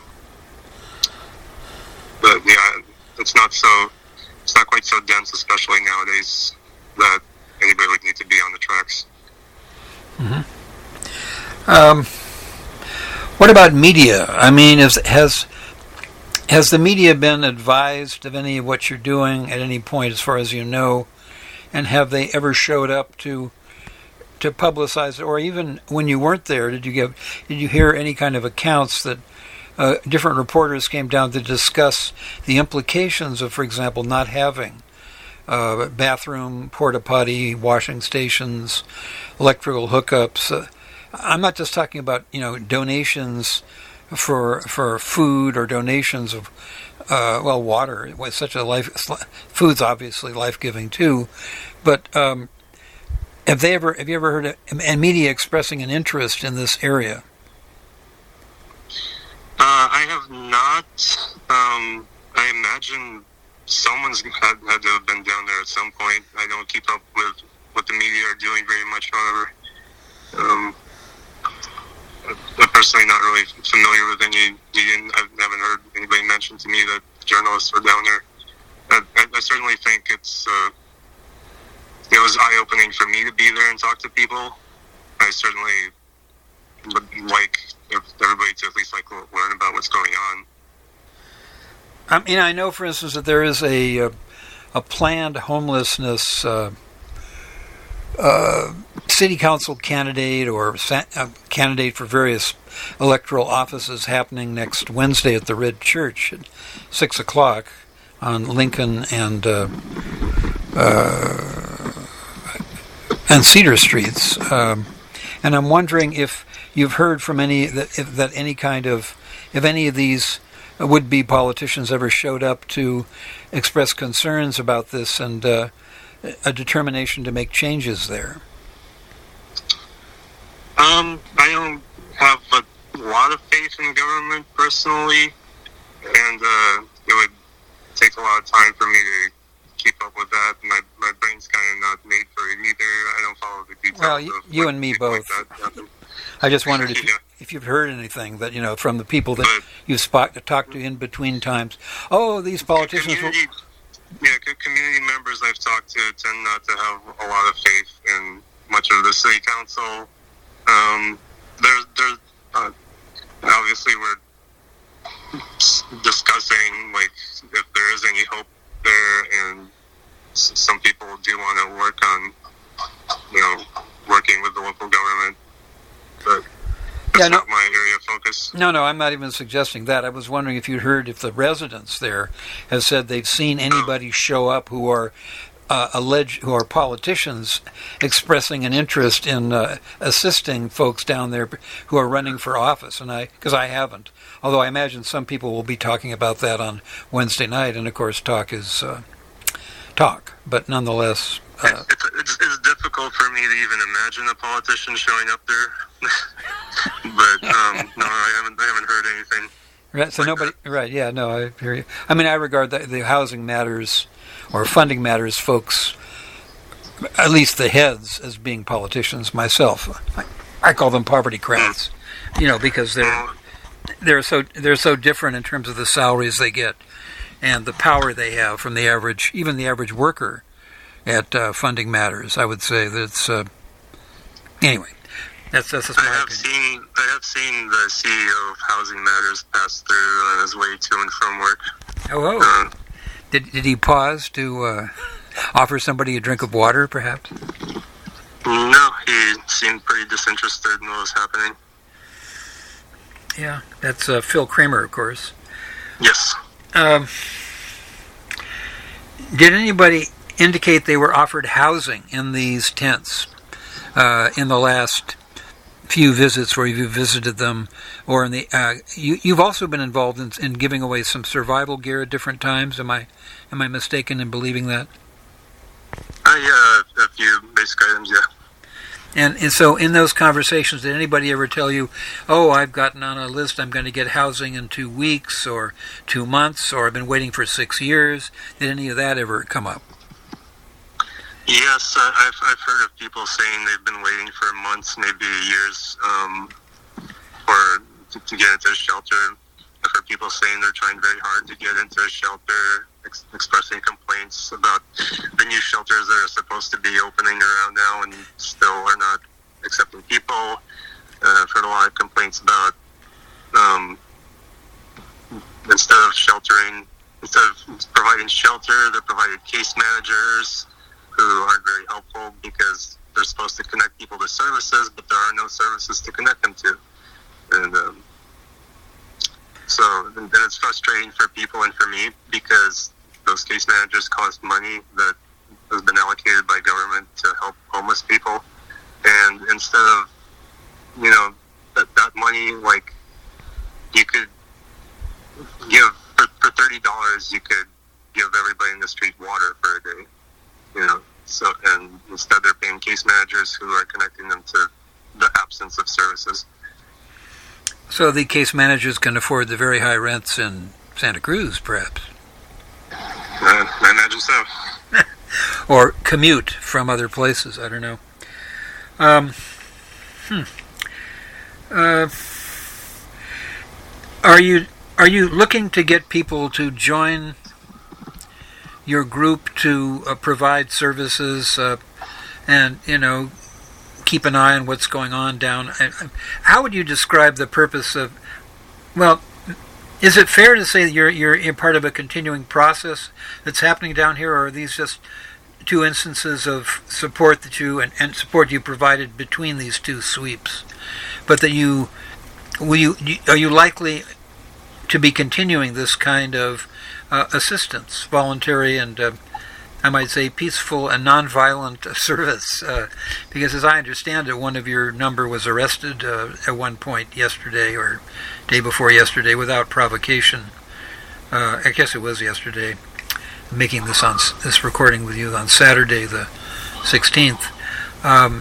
but yeah, it's not so. It's not quite so dense, especially nowadays, that anybody would need to be on the tracks. Mm-hmm. Um, what about media? I mean, is, has has the media been advised of any of what you're doing at any point, as far as you know? And have they ever showed up to to publicize it, or even when you weren't there, did you give did you hear any kind of accounts that uh, different reporters came down to discuss the implications of, for example, not having uh, bathroom, porta potty, washing stations, electrical hookups? Uh, I'm not just talking about you know donations for for food or donations of uh, well water. It was such a life. Food's obviously life-giving too, but um, have they ever have you ever heard of, and media expressing an interest in this area? Uh, I have not. Um, I imagine someone's had, had to have been down there at some point. I don't keep up with what the media are doing very much, however. Um, I'm personally not really familiar with any. I haven't heard anybody mention to me that journalists were down there. I, I, I certainly think it's uh, it was eye-opening for me to be there and talk to people. I certainly would like everybody to at least like learn about what's going on. I mean, I know, for instance, that there is a a, a planned homelessness uh, uh, city council candidate or sa- uh, candidate for various electoral offices happening next Wednesday at the Red Church at six o'clock on Lincoln and uh, uh, and Cedar Streets. Um, and I'm wondering if you've heard from any that, if, that any kind of if any of these would-be politicians ever showed up to express concerns about this and uh, a determination to make changes there. Um, I don't have a lot of faith in government personally, and uh, it would take a lot of time for me to keep up with that. My my brain's kind of not made for it either. I don't follow the details. Well, you, of you what and me people both. Like that happen. I just wondered if, Yeah. you, if you've heard anything that, you know, from the people that But- you've spot, talked to in between times. Oh, these politicians will... Community, yeah, co- community members I've talked to tend not to have a lot of faith in much of the city council. Um, there's, there's uh, obviously we're s- discussing like if there is any hope there, and s- some people do want to work on, you know, working with the local government, but that's Yeah, no- not my area of focus. No, no, I'm not even suggesting that. I was wondering if you'd heard if the residents there have said they've seen anybody show up who are uh, alleged, who are politicians expressing an interest in uh, assisting folks down there who are running for office. And I, because I haven't, although I imagine some people will be talking about that on Wednesday night. And of course, talk is uh, talk, but nonetheless. Uh, it's, it's, it's difficult for me to even imagine a politician showing up there. But um, no, I haven't. I haven't heard anything. Right, so like nobody. that. Right, yeah, no, I hear you. I mean, I regard the, the housing matters or funding matters folks, at least the heads, as being politicians. Myself, I, I call them poverty-crats. You know, because they're they're so they're so different in terms of the salaries they get and the power they have from the average, even the average worker at uh, funding matters. I would say that it's uh, anyway. That's that's just my I have opinion. seen. I have seen the C E O of Housing Matters pass through on his way to and from work. Oh, oh. Uh, Did did he pause to uh, offer somebody a drink of water, perhaps? no, he seemed pretty disinterested in what was happening. Yeah, that's uh, Phil Kramer, of course. Yes. Um, did anybody indicate they were offered housing in these tents uh, in the last few visits where you visited them, or in the uh, you, you've also been involved in, in giving away some survival gear at different times? Am I am I mistaken in believing that? Uh, yeah, a few basic items. Yeah. And, and so in those conversations, did anybody ever tell you, oh, I've gotten on a list, I'm going to get housing in two weeks or two months, or I've been waiting for six years? Did any of that ever come up? Yes, uh, I've I've heard of people saying they've been waiting for months, maybe years, um, for to, to get into a shelter. I've heard people saying they're trying very hard to get into a shelter, ex- expressing complaints about the new shelters that are supposed to be opening around now and still are not accepting people. Uh, I've heard a lot of complaints about um, instead of sheltering, instead of providing shelter, they're providing case managers who aren't very helpful because they're supposed to connect people to services, but there are no services to connect them to. And um, so and it's frustrating for people and for me because those case managers cost money that has been allocated by government to help homeless people. And instead of, you know, that, that money, like, you could give, for, for thirty dollars, you could give everybody in the street water for a day. You know, so and instead they're paying case managers who are connecting them to the absence of services. So the case managers can afford the very high rents in Santa Cruz, perhaps, Uh, I imagine so. or commute from other places. I don't know. Um, hmm. Uh, are you are you looking to get people to join your group to uh, provide services uh, and, you know, keep an eye on what's going on down? How would you describe the purpose of, well, is it fair to say that you're, you're you're part of a continuing process that's happening down here, or are these just two instances of support that you and, and support you provided between these two sweeps, but that you will you are you likely to be continuing this kind of uh, assistance, voluntary and uh, I might say, peaceful and nonviolent service. Uh, because as I understand it, one of your number was arrested uh, at one point yesterday or day before yesterday without provocation. Uh, I guess it was yesterday. I'm making this on this recording with you on Saturday, the sixteenth. Um,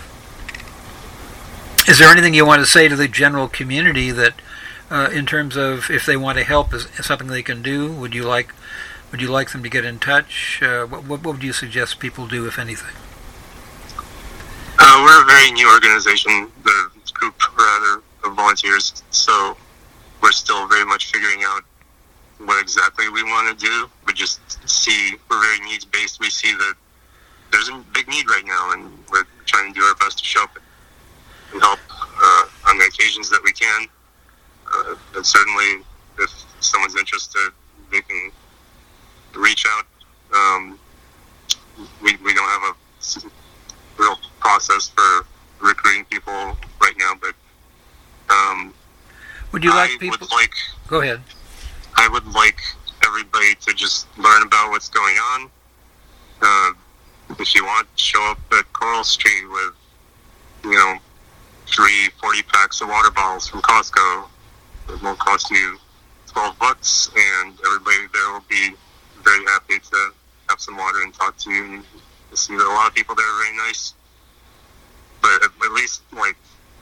is there anything you want to say to the general community that, uh, in terms of if they want to help, is, is something they can do? Would you like Would you like them to get in touch? Uh, what, what would you suggest people do, if anything? Uh, we're a very new organization, the group rather of volunteers, so we're still very much figuring out what exactly we want to do. We just see, we're very needs-based. We see that there's a big need right now, and we're trying to do our best to show up and help uh, on the occasions that we can. Uh, and certainly, if someone's interested, they can reach out. Um, we we don't have a real process for recruiting people right now, but um, would you like I people? Would like, Go ahead. I would like everybody to just learn about what's going on. Uh, if you want, show up at Coral Street with, you know, three forty packs of water bottles from Costco. It won't cost you twelve bucks, and everybody there will be very happy to have some water and talk to you. And you see that a lot of people there are very nice, but at, at least like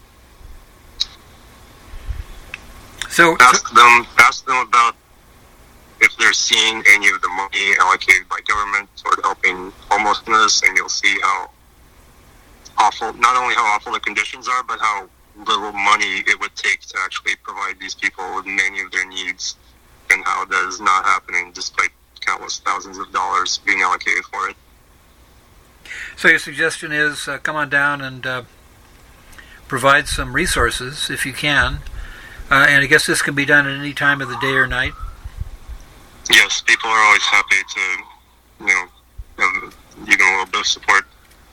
so ask them ask them about if they're seeing any of the money allocated by government toward helping homelessness, and you'll see how awful, not only how awful the conditions are, but how little money it would take to actually provide these people with many of their needs, and how that is not happening despite countless thousands of dollars being allocated for it. So your suggestion is uh, come on down and uh, provide some resources if you can, uh, and I guess this can be done at any time of the day or night. Yes, people are always happy to, you know, have even a little bit of support.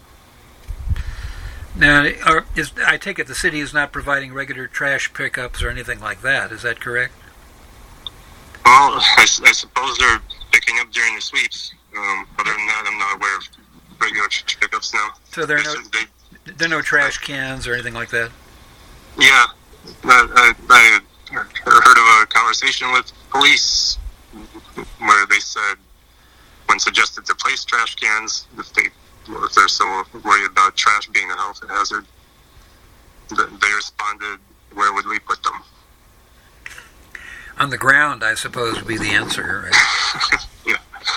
Now, are, is, I take it the city is not providing regular trash pickups or anything like that. Is that correct? Well, I, I suppose they're picking up during the sweeps. Um, other than that, I'm not aware of regular trash pickups now. So there are no, they, there are no trash cans or anything like that? Yeah. I, I, I heard of a conversation with police where they said, when suggested to place trash cans, if they if they're so worried about trash being a health hazard, they responded, "Where would we put them?" On the ground, I suppose, would be the answer, right? Yeah.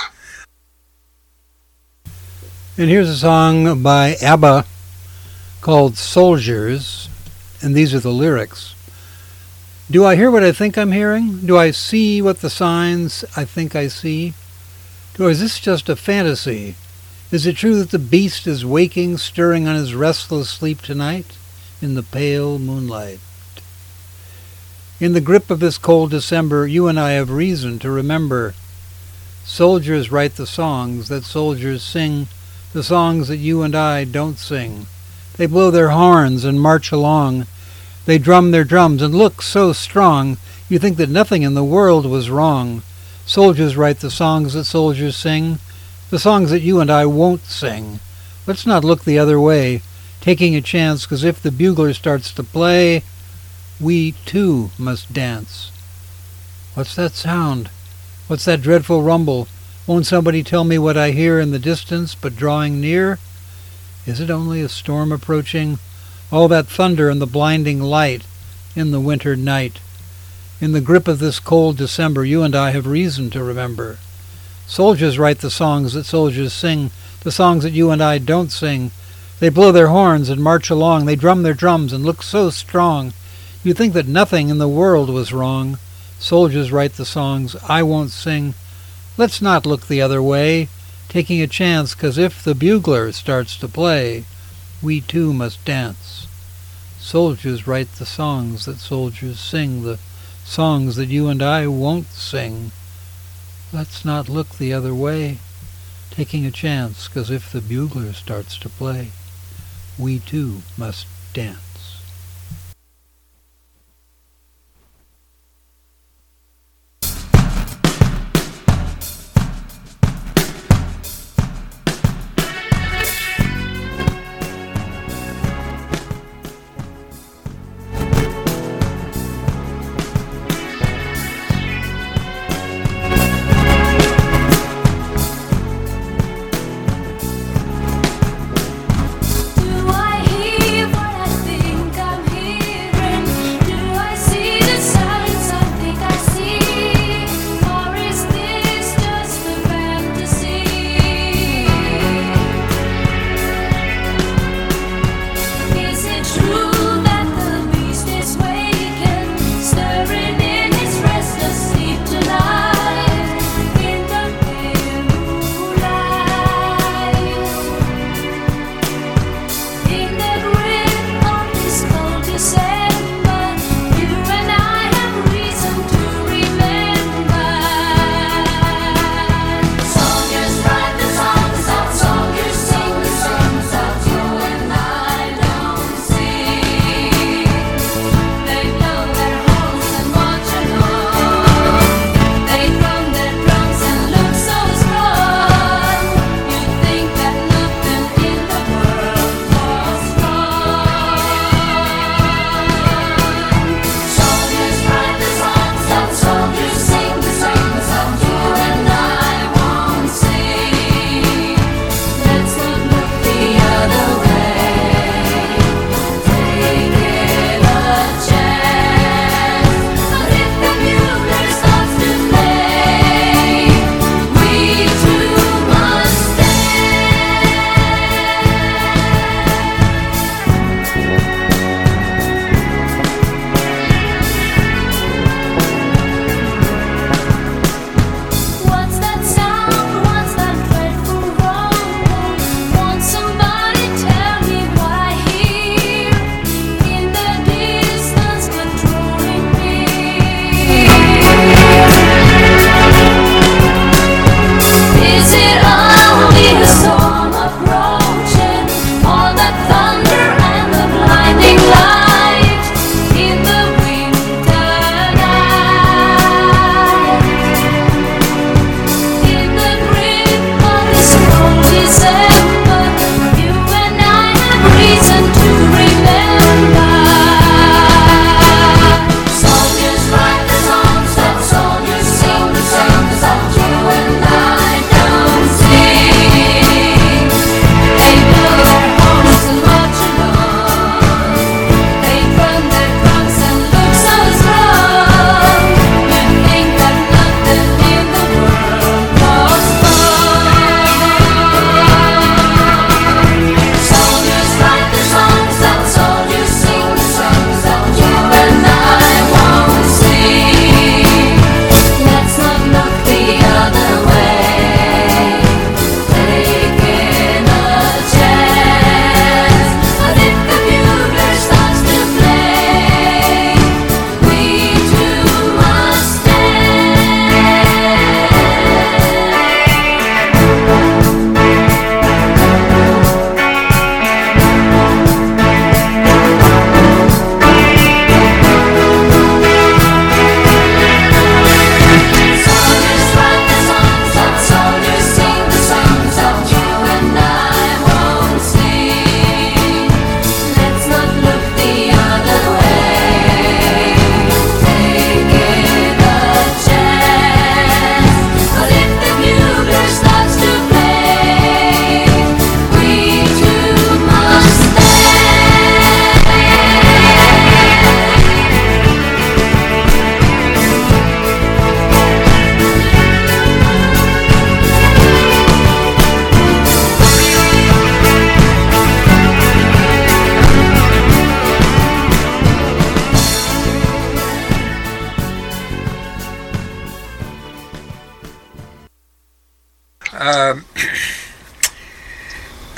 And here's a song by ABBA called Soldiers, and these are the lyrics. Do I hear what I think I'm hearing? Do I see what the signs I think I see? Or is this just a fantasy? Is it true that the beast is waking, stirring on his restless sleep tonight in the pale moonlight? In the grip of this cold December, you and I have reason to remember. Soldiers write the songs that soldiers sing, the songs that you and I don't sing. They blow their horns and march along. They drum their drums and look so strong, you think that nothing in the world was wrong. Soldiers write the songs that soldiers sing, the songs that you and I won't sing. Let's not look the other way, taking a chance, 'cause if the bugler starts to play, we too must dance. What's that sound? What's that dreadful rumble? Won't somebody tell me what I hear in the distance but drawing near? Is it only a storm approaching? All that thunder and the blinding light in the winter night. In the grip of this cold December, you and I have reason to remember. Soldiers write the songs that soldiers sing, the songs that you and I don't sing. They blow their horns and march along. They drum their drums and look so strong. You think that nothing in the world was wrong. Soldiers write the songs I won't sing. Let's not look the other way, taking a chance, 'cause if the bugler starts to play, we too must dance. Soldiers write the songs that soldiers sing, the songs that you and I won't sing. Let's not look the other way, taking a chance, 'cause if the bugler starts to play, we too must dance.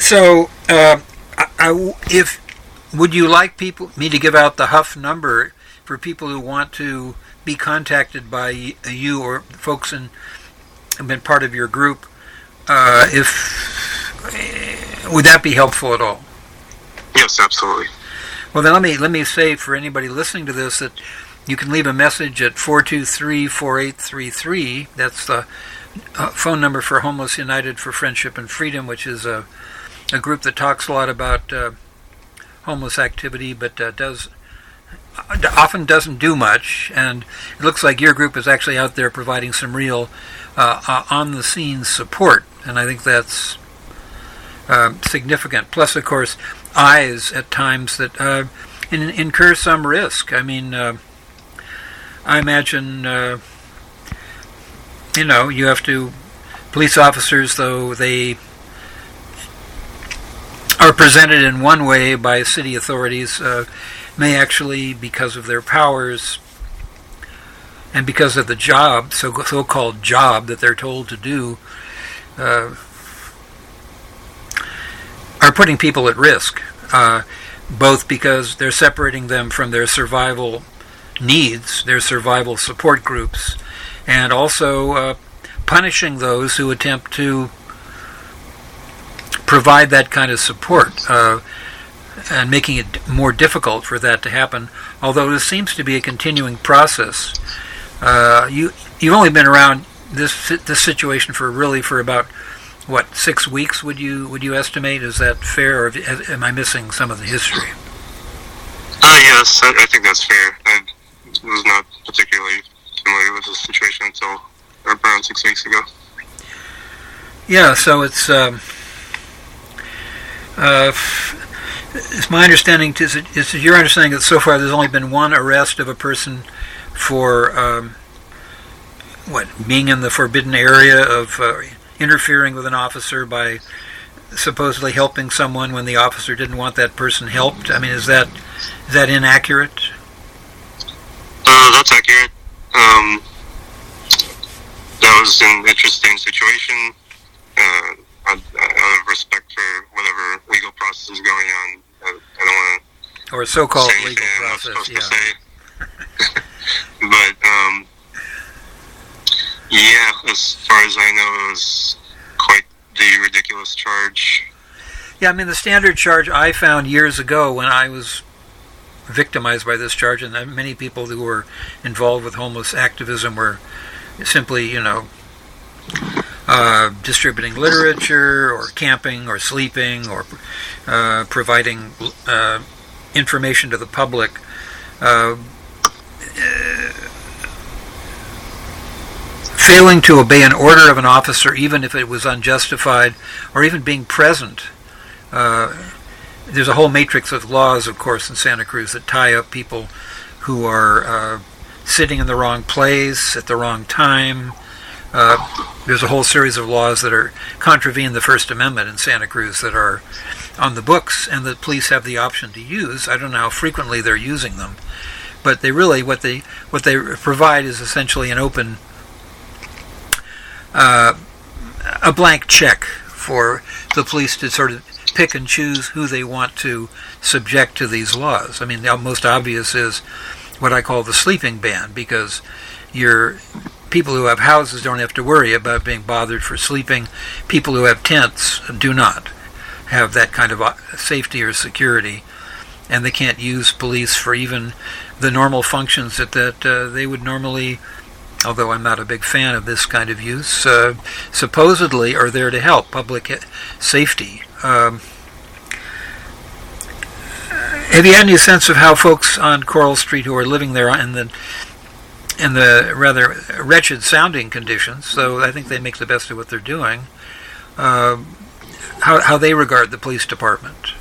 So, uh, I, I, if would you like people me to give out the Huff number for people who want to be contacted by you or folks in have been part of your group? Uh, if would that be helpful at all? Yes, absolutely. Well, then let me let me say for anybody listening to this that you can leave a message at four two three, four eight three three. That's the uh, phone number for Homeless United for Friendship and Freedom, which is a a group that talks a lot about uh, homeless activity, but uh, does often doesn't do much. And it looks like your group is actually out there providing some real uh, uh, on-the-scene support, and I think that's uh, significant. Plus, of course, eyes at times that uh, in, incur some risk. I mean, uh, I imagine, uh, you know, you have to, police officers, though they are presented in one way by city authorities, uh, may actually, because of their powers and because of the job, so, so-called job that they're told to do, uh, are putting people at risk, uh, both because they're separating them from their survival needs, their survival support groups, and also uh, punishing those who attempt to provide that kind of support, uh, and making it more difficult for that to happen, although this seems to be a continuing process. Uh, you, you've only been around this this situation for really for about, what, six weeks, would you would you estimate? Is that fair, or am I missing some of the history? Uh, yes, I, I think that's fair. I was not particularly familiar with the situation until around six weeks ago. Yeah, so it's... Um, uh, it's my understanding, is it, is it your understanding that so far there's only been one arrest of a person for, um, what, being in the forbidden area of uh, interfering with an officer by supposedly helping someone when the officer didn't want that person helped? I mean, is that is that inaccurate? Uh, that's accurate. Um, that was an interesting situation. Uh, out of respect for whatever legal process is going on, I, I don't want to... Or so-called legal process, yeah. But, um, yeah, as far as I know, it was quite the ridiculous charge. Yeah, I mean, the standard charge I found years ago when I was victimized by this charge, and many people who were involved with homeless activism were simply, you know, uh, distributing literature or camping or sleeping or uh, providing uh, information to the public. Uh, uh, failing to obey an order of an officer, even if it was unjustified, or even being present. Uh, there's a whole matrix of laws, of course, in Santa Cruz that tie up people who are uh, sitting in the wrong place at the wrong time. Uh, there's a whole series of laws that are contravene the First Amendment in Santa Cruz that are on the books and that police have the option to use. I don't know how frequently they're using them, but they really, what they what they provide is essentially an open, uh, a blank check for the police to sort of pick and choose who they want to subject to these laws. I mean, the most obvious is what I call the sleeping ban, because your people who have houses don't have to worry about being bothered for sleeping. People who have tents do not have that kind of safety or security, and they can't use police for even the normal functions that, that uh, they would normally, although I'm not a big fan of this kind of use, uh, supposedly are there to help public safety. Um, have you had any sense of how folks on Coral Street who are living there in the in the rather wretched sounding conditions, so I think they make the best of what they're doing, uh, how how they regard the police department?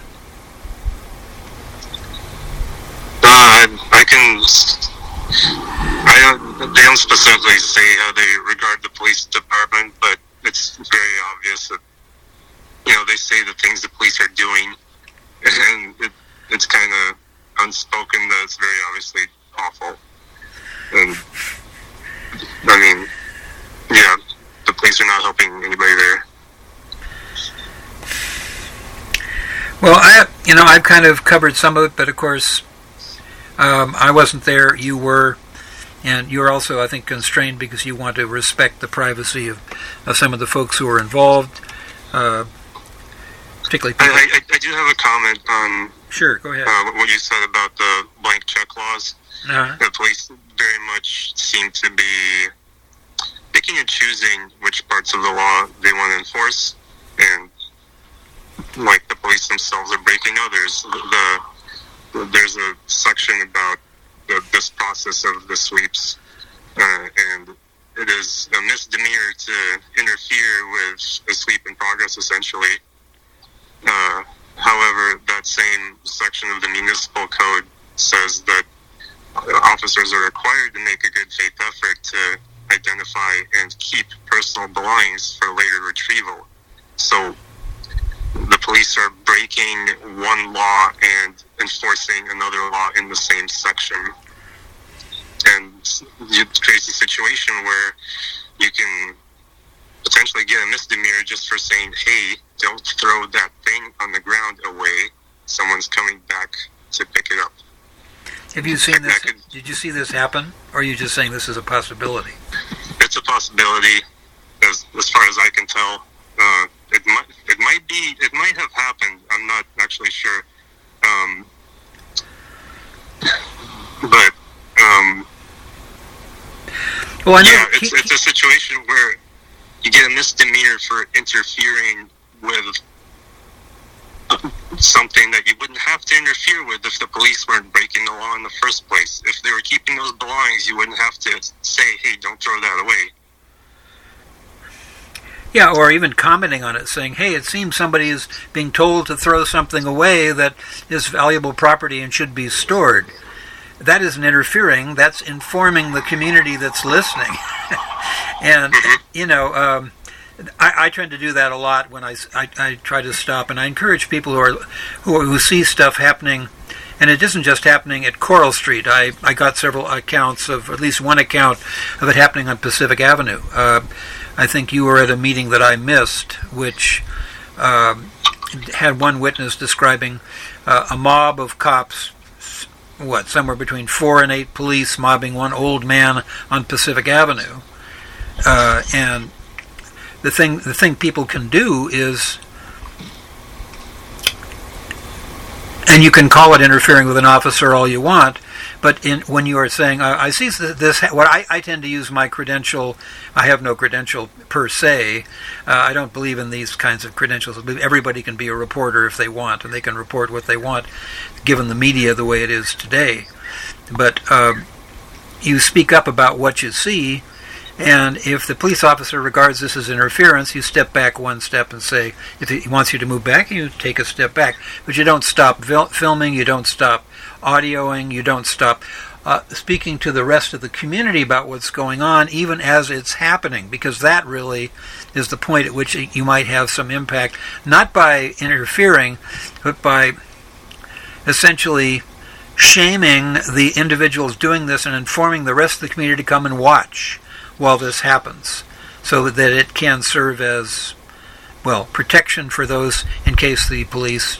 Uh, I can. I don't. They don't specifically say how they regard the police department, but it's very obvious that, you know, they say the things the police are doing, and it, it's kind of unspoken that it's very obviously awful. And I mean, yeah, the police are not helping anybody there. Well, I, you know, I've kind of covered some of it, but of course, um, I wasn't there. You were, and you're also, I think, constrained because you want to respect the privacy of, of some of the folks who are involved, uh, particularly people. I, I, I do have a comment on Sure, go ahead. uh, what you said about the blank check laws. Uh-huh. The police very much seem to be picking and choosing which parts of the law they want to enforce, and like the police themselves are breaking others. The, the there's a section about the, this process of the sweeps, uh, and it is a misdemeanor to interfere with a sweep in progress, essentially. Uh, however, that same section of the municipal code says that officers are required to make a good faith effort to identify and keep personal belongings for later retrieval. So the police are breaking one law and enforcing another law in the same section. And it creates a situation where you can potentially get a misdemeanor just for saying, hey, don't throw that thing on the ground away. Someone's coming back to pick it up. Have you seen this? Did you see this happen? Or are you just saying this is a possibility? It's a possibility, as as far as I can tell. Uh, it might it might be it might have happened. I'm not actually sure. Um, but um, well, I know yeah, it's he, it's a situation where you get a misdemeanor for interfering with something that you wouldn't have to interfere with if the police weren't breaking the law in the first place. If they were keeping those belongings, you wouldn't have to say, hey, don't throw that away. Yeah, or even commenting on it, saying, hey, it seems somebody is being told to throw something away that is valuable property and should be stored. That isn't interfering, that's informing the community that's listening. And, mm-hmm. you know, um, I, I tend to do that a lot when I, I, I try to stop, and I encourage people who are who, are, who see stuff happening, and it isn't just happening at Coral Street. I, I got several accounts of, at least one account of it happening on Pacific Avenue. Uh, I think you were at a meeting that I missed, which uh, had one witness describing uh, a mob of cops, what, somewhere between four and eight police mobbing one old man on Pacific Avenue. Uh, and the thing the thing people can do is, and you can call it interfering with an officer all you want, but in, when you are saying, uh, I see this, what I, I tend to use my credential, I have no credential per se, uh, I don't believe in these kinds of credentials. Everybody can be a reporter if they want, and they can report what they want, given the media the way it is today. But uh, you speak up about what you see, and if the police officer regards this as interference, you step back one step and say, if he wants you to move back, you take a step back. But you don't stop fil- filming, you don't stop audioing, you don't stop uh, speaking to the rest of the community about what's going on, even as it's happening, because that really is the point at which you might have some impact, not by interfering, but by essentially shaming the individuals doing this and informing the rest of the community to come and watch while this happens, so that it can serve as, well, protection for those in case the police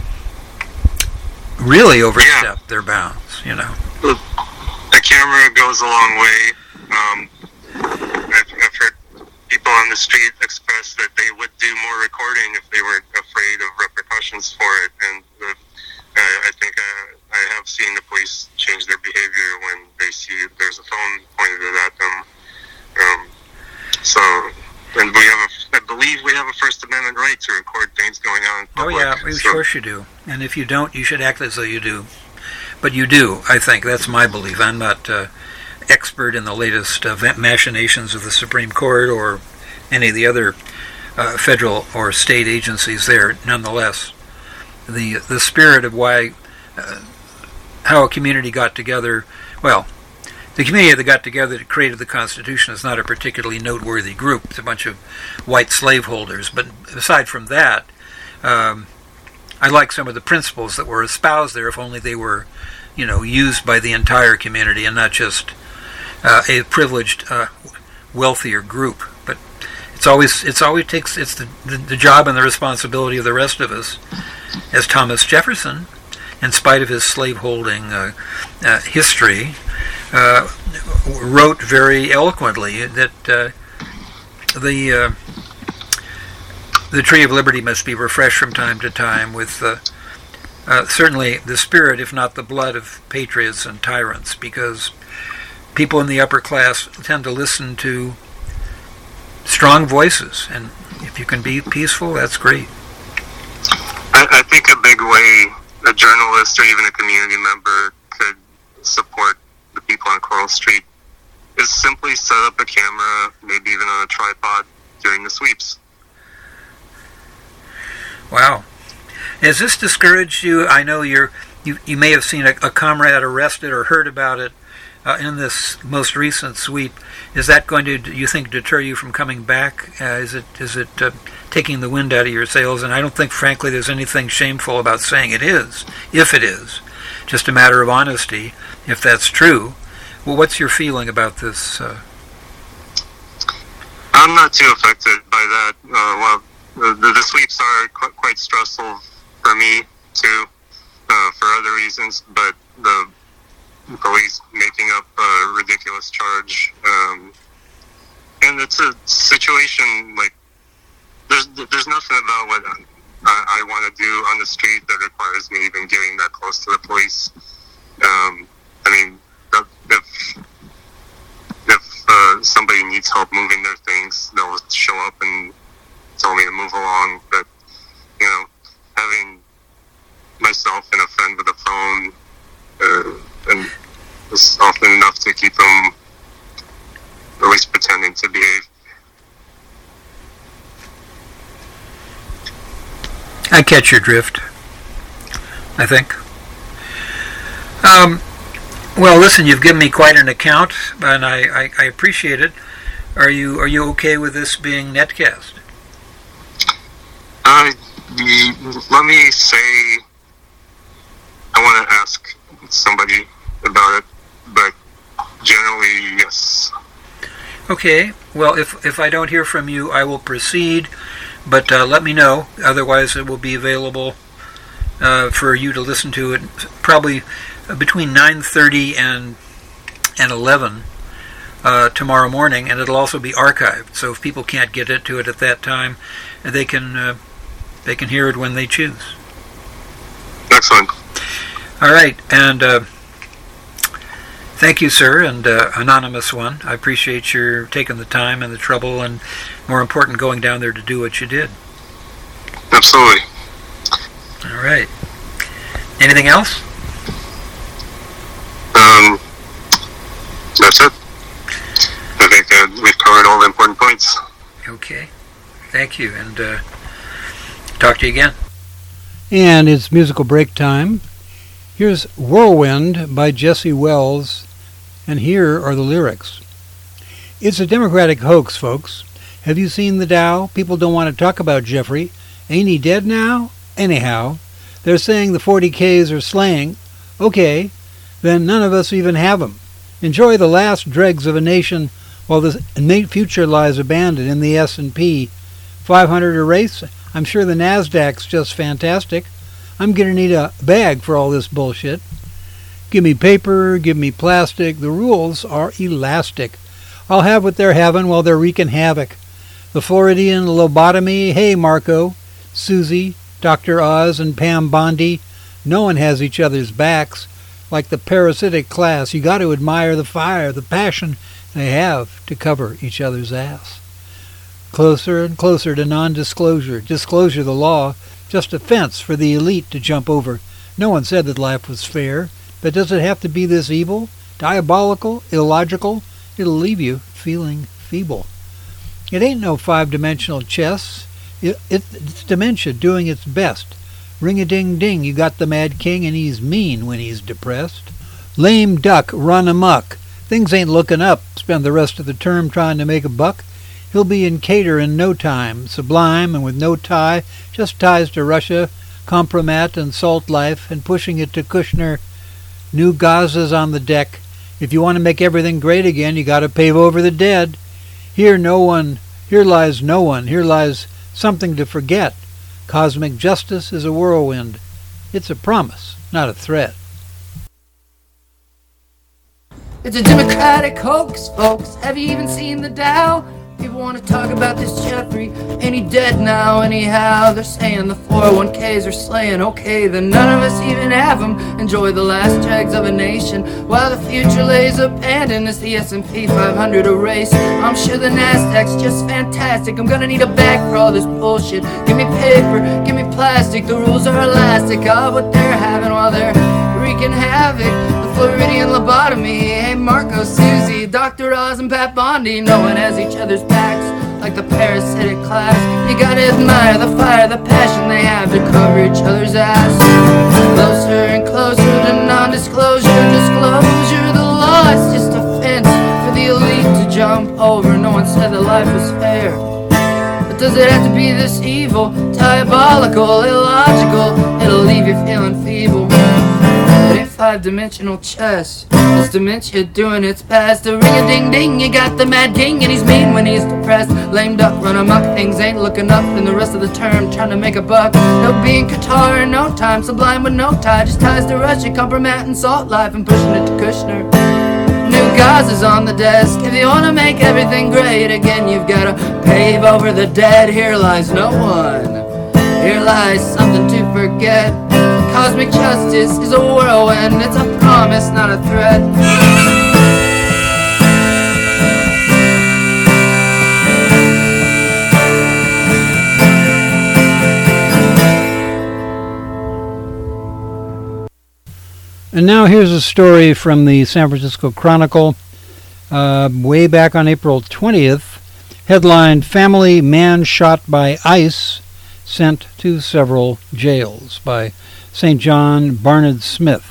really overstep yeah. their bounds, you know. A camera goes a long way. Um, I've, I've heard people on the street express that they would do more recording if they weren't afraid of repercussions for it, and the, uh, I think uh, I have seen the police change their behavior when they see there's a phone pointed at them. Um, so, and we have, a, I believe we have a First Amendment right to record things going on in public. Oh yeah, of so. course you do. And if you don't, you should act as though you do. But you do, I think. That's my belief. I'm not uh, expert in the latest uh, machinations of the Supreme Court or any of the other uh, federal or state agencies there. Nonetheless, the the spirit of why, uh, how a community got together, well, the community that got together that created the Constitution is not a particularly noteworthy group. It's a bunch of white slaveholders. But aside from that, um, I like some of the principles that were espoused there, if only they were, you know, used by the entire community and not just uh, a privileged, uh, wealthier group. But it's always, it's always takes, it's the, the, the job and the responsibility of the rest of us as Thomas Jefferson, in spite of his slaveholding uh, uh, history, uh, wrote very eloquently that uh, the uh, the tree of liberty must be refreshed from time to time with uh, uh, certainly the spirit, if not the blood, of patriots and tyrants, because people in the upper class tend to listen to strong voices, and if you can be peaceful, that's great. I, I think a big way a journalist or even a community member could support the people on Coral Street is simply set up a camera, maybe even on a tripod, during the sweeps. Wow. Has this discouraged you? I know you're, you you may have seen a, a comrade arrested or heard about it uh, in this most recent sweep. Is that going to, do you think, deter you from coming back? Uh, is it is it uh, taking the wind out of your sails? And I don't think, frankly, there's anything shameful about saying it is, if it is. Just a matter of honesty, if that's true. Well, what's your feeling about this? Uh... I'm not too affected by that. Uh, well, the, the sweeps are qu- quite stressful for me, too, uh, for other reasons, but the police making up a ridiculous charge, um, and it's a situation, like, there's there's nothing about what I, I want to do on the street that requires me even getting that close to the police. Um, I mean, if if uh, somebody needs help moving their things, they'll show up and tell me to move along, but, you know, having myself and a friend with a phone, uh, and it's often enough to keep them at least pretending to behave. I catch your drift, I think. Um, well, listen, you've given me quite an account, and I, I, I appreciate it. Are you are you okay with this being netcast? Uh, let me say, I want to ask somebody about it, but generally, yes. Okay. Well, if if I don't hear from you, I will proceed, but uh, let me know. Otherwise, it will be available uh, for you to listen to it probably between nine thirty and and eleven uh, tomorrow morning, and it'll also be archived. So if people can't get it to it at that time, they can uh, they can hear it when they choose. Excellent. All right, and uh, thank you, sir, and uh, anonymous one. I appreciate your taking the time and the trouble, and more important, going down there to do what you did. Absolutely. All right. Anything else? Um, that's it. I think uh, we've covered all the important points. Okay. Thank you, and uh, talk to you again. And it's musical break time. Here's Whirlwind by Jesse Wells, and here are the lyrics. It's a Democratic hoax, folks. Have you seen the Dow? People don't want to talk about Jeffrey. Ain't he dead now? Anyhow, they're saying the forty Ks are slaying. Okay, then none of us even have 'em. Enjoy the last dregs of a nation while the innate future lies abandoned in the S and P. five hundred a race? I'm sure the NASDAQ's just fantastic. I'm going to need a bag for all this bullshit. Give me paper, give me plastic. The rules are elastic. I'll have what they're having while they're wreaking havoc. The Floridian lobotomy, hey Marco, Susie, Doctor Oz, and Pam Bondi. No one has each other's backs. Like the parasitic class, you got to admire the fire, the passion they have to cover each other's ass. Closer and closer to non-disclosure. Disclosure the law. Just a fence for the elite to jump over. No one said that life was fair, but does it have to be this evil? Diabolical? Illogical? It'll leave you feeling feeble. It ain't no five-dimensional chess. It, it, it's dementia doing its best. Ring-a-ding-ding, you got the Mad King, and he's mean when he's depressed. Lame duck, run amok. Things ain't looking up. Spend the rest of the term trying to make a buck. He'll be in Cater in no time, sublime and with no tie, just ties to Russia, compromat and salt life, and pushing it to Kushner. New Gaza's on the deck. If you want to make everything great again, you got to pave over the dead. Here no one, here lies no one, here lies something to forget. Cosmic justice is a whirlwind. It's a promise, not a threat. It's a democratic hoax, folks. Have you even seen the Dow? People want to talk about this Jeffrey. Ain't he dead now anyhow? They're saying the four oh one k's are slaying. Okay, then none of us even have them. Enjoy the last dregs of a nation while the future lays abandoned as the S and P five hundred erase. I'm sure the Nasdaq's just fantastic. I'm gonna need a bag for all this bullshit. Give me paper, give me plastic. The rules are elastic of what they're having while they're wreaking havoc. The Floridian lobotomy. Hey Marco, Susie, Doctor Oz and Pat Bondi. No one has each other's backs like the parasitic class. You gotta admire the fire, the passion they have to cover each other's ass. Closer and closer to non-disclosure, disclosure. The law is just a fence for the elite to jump over. No one said that life was fair. But does it have to be this evil, diabolical, illogical? It'll leave you feeling feeble. It ain't five-dimensional chess. It's dementia doing its best. A ring-a-ding-ding, you got the mad king, and he's mean when he's depressed. Lamed up, run amok, things ain't looking up in the rest of the term, trying to make a buck. He'll be in Qatar in no time, sublime with no tie, just ties to Russia, compromat and salt life, and pushing it to Kushner. New Gaza's on the desk. If you wanna make everything great again, you've gotta pave over the dead. Here lies no one. Here lies something to forget. Cosmic justice is a whirlwind. It's a promise, not a threat. And now here's a story from the San Francisco Chronicle, uh, way back on April twentieth. Headlined, Family Man Shot by ICE Sent to Several Jails, by Saint John Barnard Smith.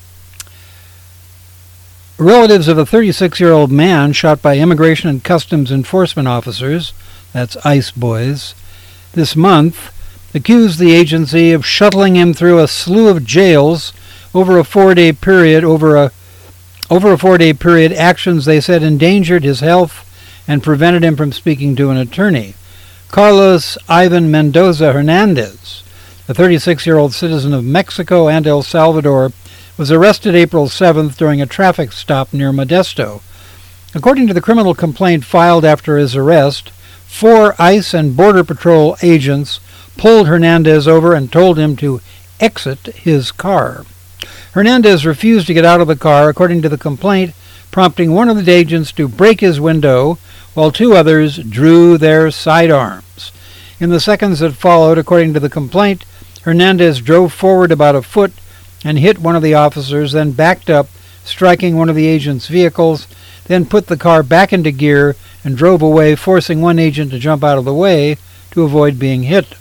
Relatives of a thirty-six-year-old man shot by Immigration and Customs Enforcement officers, that's ICE boys, this month accused the agency of shuttling him through a slew of jails over a four-day period. Over a over a four-day period, actions they said endangered his health and prevented him from speaking to an attorney. Carlos Ivan Mendoza Hernandez, a thirty-six-year-old citizen of Mexico and El Salvador, was arrested April seventh during a traffic stop near Modesto. According to the criminal complaint filed after his arrest, four ICE and Border Patrol agents pulled Hernandez over and told him to exit his car. Hernandez refused to get out of the car, according to the complaint, prompting one of the agents to break his window, while two others drew their sidearms. In the seconds that followed, according to the complaint, Hernandez drove forward about a foot and hit one of the officers, then backed up, striking one of the agent's vehicles, then put the car back into gear and drove away, forcing one agent to jump out of the way to avoid being hit.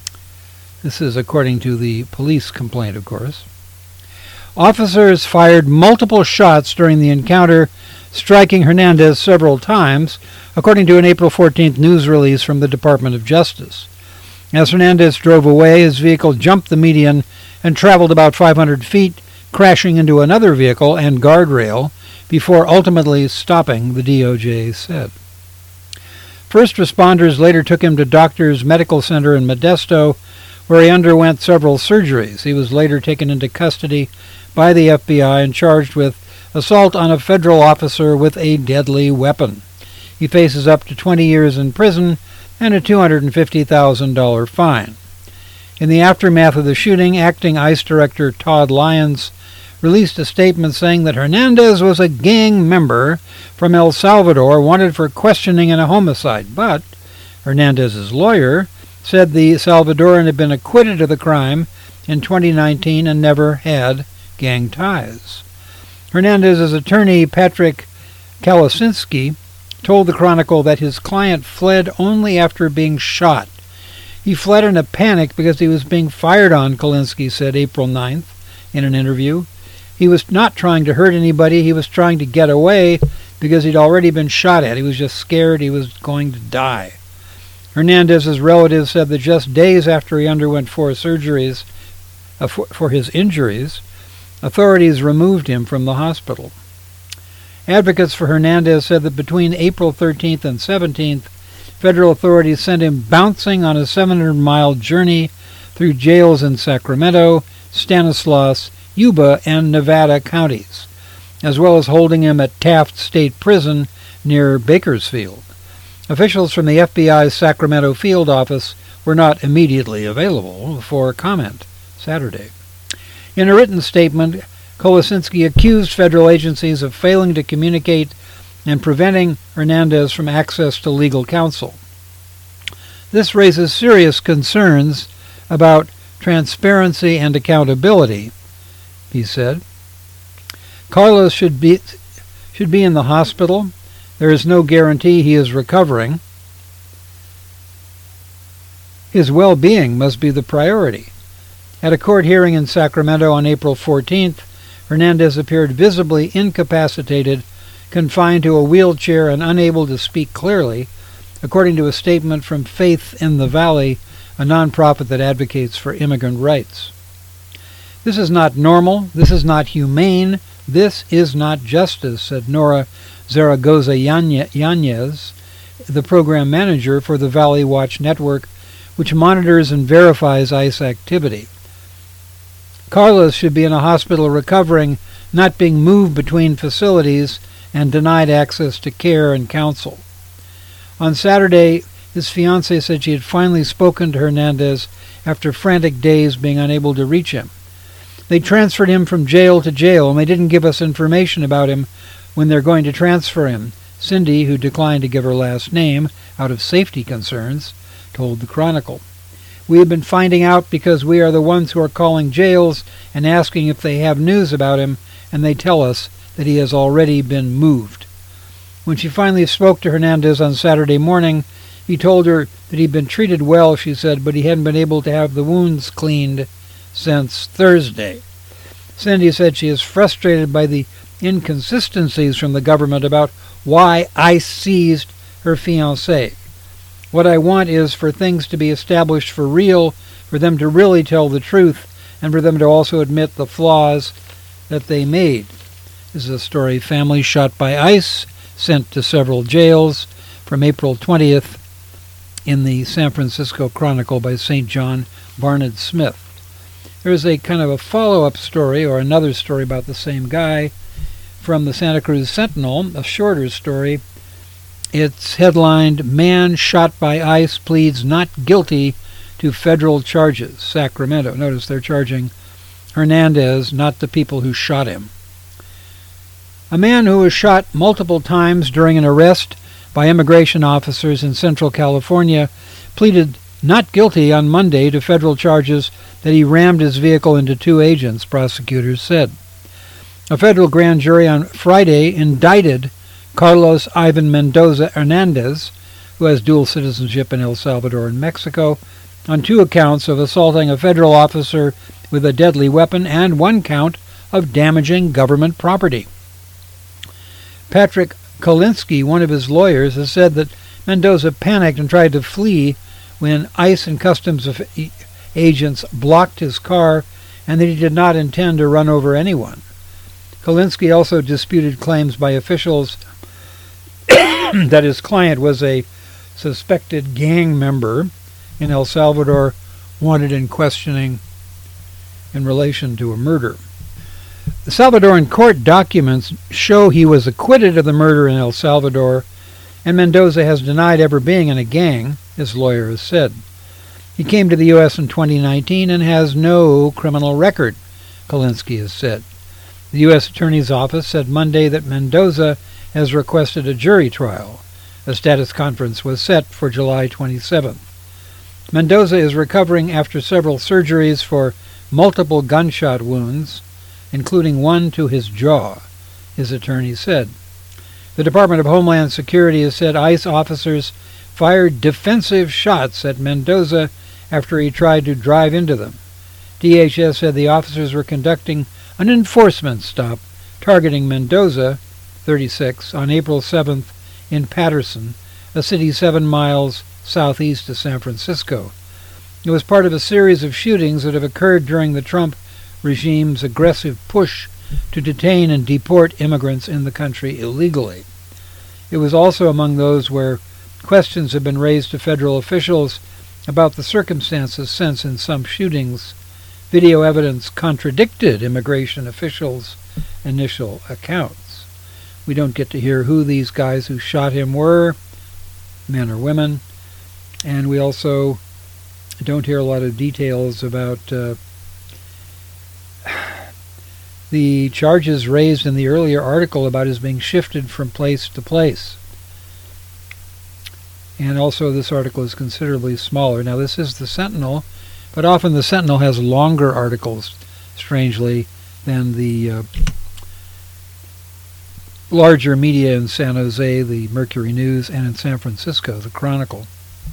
This is according to the police complaint, of course. Officers fired multiple shots during the encounter, striking Hernandez several times, according to an April fourteenth news release from the Department of Justice. As Hernandez drove away, his vehicle jumped the median and traveled about five hundred feet, crashing into another vehicle and guardrail before ultimately stopping, the D O J said. First responders later took him to Doctors Medical Center in Modesto, where he underwent several surgeries. He was later taken into custody by the F B I and charged with assault on a federal officer with a deadly weapon. He faces up to twenty years in prison and a two hundred fifty thousand dollars fine. In the aftermath of the shooting, acting ICE Director Todd Lyons released a statement saying that Hernandez was a gang member from El Salvador wanted for questioning and a homicide, but Hernandez's lawyer said the Salvadoran had been acquitted of the crime in twenty nineteen and never had gang ties. Hernandez's attorney, Patrick Kalasinski, told the Chronicle that his client fled only after being shot. He fled in a panic because he was being fired on, Kalinsky said April ninth in an interview. He was not trying to hurt anybody. He was trying to get away because he'd already been shot at. He was just scared he was going to die. Hernandez's relatives said that just days after he underwent four surgeries uh, for, for his injuries, authorities removed him from the hospital. Advocates for Hernandez said that between April thirteenth and seventeenth, federal authorities sent him bouncing on a seven hundred mile journey through jails in Sacramento, Stanislaus, Yuba, and Nevada counties, as well as holding him at Taft State Prison near Bakersfield. Officials from the F B I's Sacramento field office were not immediately available for comment Saturday. In a written statement, Kolosinski accused federal agencies of failing to communicate and preventing Hernandez from access to legal counsel. This raises serious concerns about transparency and accountability, he said. Carlos should be should be in the hospital. There is no guarantee he is recovering. His well-being must be the priority. At a court hearing in Sacramento on April fourteenth, Hernandez appeared visibly incapacitated, confined to a wheelchair and unable to speak clearly, according to a statement from Faith in the Valley, a nonprofit that advocates for immigrant rights. This is not normal. This is not humane. This is not justice, said Nora Zaragoza Yanez, the program manager for the Valley Watch Network, which monitors and verifies ICE activity. Carlos should be in a hospital recovering, not being moved between facilities and denied access to care and counsel. On Saturday, his fiancée said she had finally spoken to Hernandez after frantic days being unable to reach him. They transferred him from jail to jail, and they didn't give us information about him when they're going to transfer him, Cindy, who declined to give her last name out of safety concerns, told the Chronicle. We have been finding out because we are the ones who are calling jails and asking if they have news about him, and they tell us that he has already been moved. When she finally spoke to Hernandez on Saturday morning, he told her that he'd been treated well, she said, but he hadn't been able to have the wounds cleaned since Thursday. Cindy said she is frustrated by the inconsistencies from the government about why ICE seized her fiancé. What I want is for things to be established for real, for them to really tell the truth, and for them to also admit the flaws that they made. This is a story: family shot by ICE, sent to several jails, from April twentieth in the San Francisco Chronicle by Saint John Barnard Smith. There's a kind of a follow-up story, or another story about the same guy, from the Santa Cruz Sentinel, a shorter story. It's headlined, "Man Shot by ICE Pleads Not Guilty to Federal Charges, Sacramento." Notice they're charging Hernandez, not the people who shot him. A man who was shot multiple times during an arrest by immigration officers in Central California pleaded not guilty on Monday to federal charges that he rammed his vehicle into two agents, prosecutors said. A federal grand jury on Friday indicted Carlos Ivan Mendoza Hernandez, who has dual citizenship in El Salvador and Mexico, on two accounts of assaulting a federal officer with a deadly weapon and one count of damaging government property. Patrick Kolinsky, one of his lawyers, has said that Mendoza panicked and tried to flee when ICE and customs agents blocked his car, and that he did not intend to run over anyone. Kolinsky also disputed claims by officials that his client was a suspected gang member in El Salvador, wanted in questioning in relation to a murder. The Salvadoran court documents show he was acquitted of the murder in El Salvador, and Mendoza has denied ever being in a gang, his lawyer has said. He came to the U S in twenty nineteen and has no criminal record, Kolinsky has said. The U S Attorney's Office said Monday that Mendoza has requested a jury trial. A status conference was set for July twenty-seventh. Mendoza is recovering after several surgeries for multiple gunshot wounds, including one to his jaw, his attorney said. The Department of Homeland Security has said ICE officers fired defensive shots at Mendoza after he tried to drive into them. D H S said the officers were conducting an enforcement stop targeting Mendoza, thirty-six, on April seventh in Patterson, a city seven miles southeast of San Francisco. It was part of a series of shootings that have occurred during the Trump regime's aggressive push to detain and deport immigrants in the country illegally. It was also among those where questions have been raised to federal officials about the circumstances since in some shootings, video evidence contradicted immigration officials' initial accounts. We don't get to hear who these guys who shot him were, men or women, and we also don't hear a lot of details about uh, the charges raised in the earlier article about his being shifted from place to place. And also this article is considerably smaller. Now this is the Sentinel, but often the Sentinel has longer articles, strangely, than the uh, larger media in San Jose, the Mercury News, and in San Francisco, the Chronicle.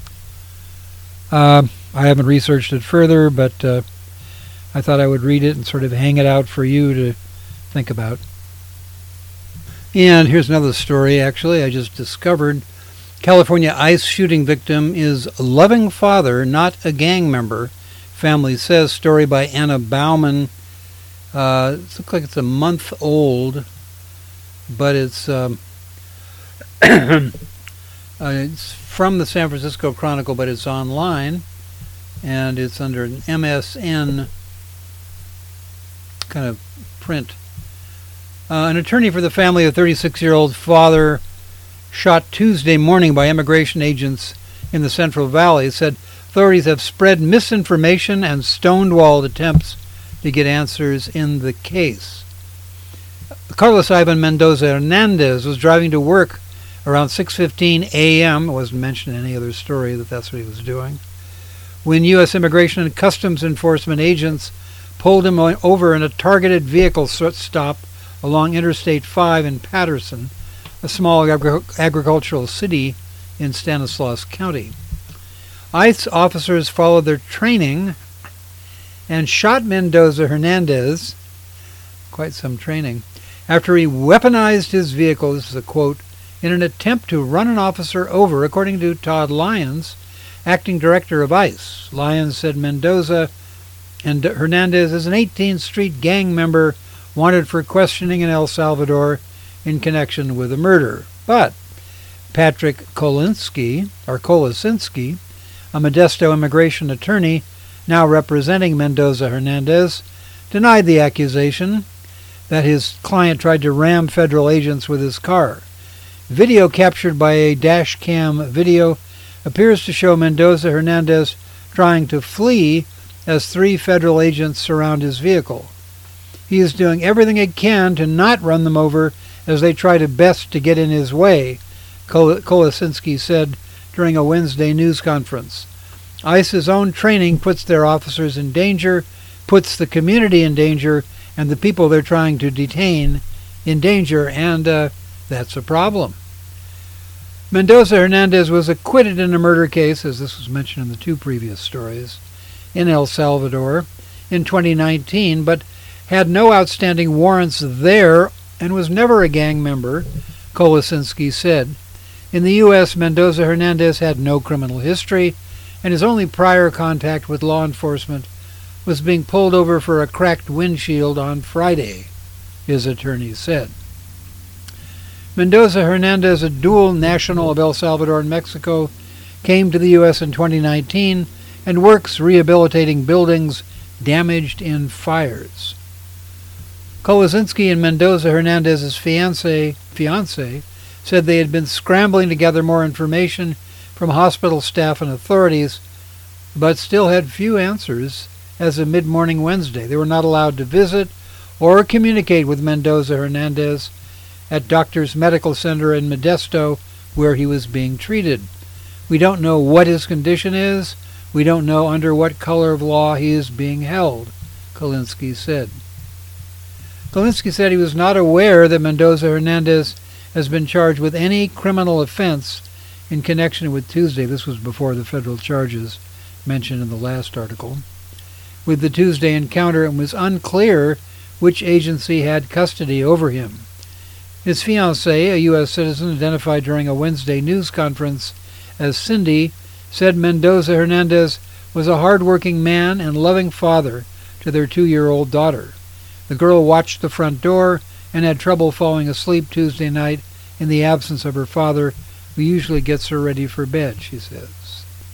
Uh, I haven't researched it further, but uh, I thought I would read it and sort of hang it out for you to think about. And here's another story, actually, I just discovered. California ICE shooting victim is loving father, not a gang member, family says. Story by Anna Bauman. Uh, it looks like it's a month old, but it's, um, uh, it's from the San Francisco Chronicle, but it's online, and it's under an M S N kind of print. Uh, an attorney for the family of thirty-six-year-old father shot Tuesday morning by immigration agents in the Central Valley said authorities have spread misinformation and stonewalled attempts to get answers in the case. Carlos Ivan Mendoza Hernandez was driving to work around six fifteen a.m. It wasn't mentioned in any other story that that's what he was doing, when U S Immigration and Customs Enforcement agents pulled him over in a targeted vehicle stop along Interstate five in Patterson, a small agri- agricultural city in Stanislaus County. ICE officers followed their training and shot Mendoza Hernandez, quite some training, after he weaponized his vehicle, this is a quote, in an attempt to run an officer over, according to Todd Lyons, acting director of ICE. Lyons said Mendoza and Hernandez is an eighteenth Street gang member wanted for questioning in El Salvador in connection with a murder. But Patrick Kolinsky, or Kolisinski, a Modesto immigration attorney now representing Mendoza Hernandez, denied the accusation that his client tried to ram federal agents with his car. Video captured by a dash cam video appears to show Mendoza Hernandez trying to flee as three federal agents surround his vehicle. He is doing everything he can to not run them over as they try to best to get in his way, Kol- Kolisinski said during a Wednesday news conference. ICE's own training puts their officers in danger, puts the community in danger, and the people they're trying to detain in danger, and uh, that's a problem. Mendoza Hernandez was acquitted in a murder case, as this was mentioned in the two previous stories, in El Salvador in twenty nineteen, but had no outstanding warrants there and was never a gang member, Kolisinski said. In the U S, Mendoza Hernandez had no criminal history, and his only prior contact with law enforcement was being pulled over for a cracked windshield on Friday, his attorney said. Mendoza Hernandez, a dual national of El Salvador and Mexico, came to the U S in twenty nineteen and works rehabilitating buildings damaged in fires. Kolisinski and Mendoza Hernandez's fiancé, fiancé said they had been scrambling to gather more information from hospital staff and authorities, but still had few answers as of mid-morning Wednesday. They were not allowed to visit or communicate with Mendoza Hernandez at Doctors Medical Center in Modesto, where he was being treated. We don't know what his condition is. We don't know under what color of law he is being held, Kolinsky said. Kolinsky said he was not aware that Mendoza Hernandez has been charged with any criminal offense in connection with Tuesday. This was before the federal charges mentioned in the last article. With the Tuesday encounter, it was unclear which agency had custody over him. His fiancée, a U S citizen identified during a Wednesday news conference as Cindy, said Mendoza Hernandez was a hard-working man and loving father to their two-year-old daughter. The girl watched the front door and had trouble falling asleep Tuesday night in the absence of her father, who usually gets her ready for bed, she says.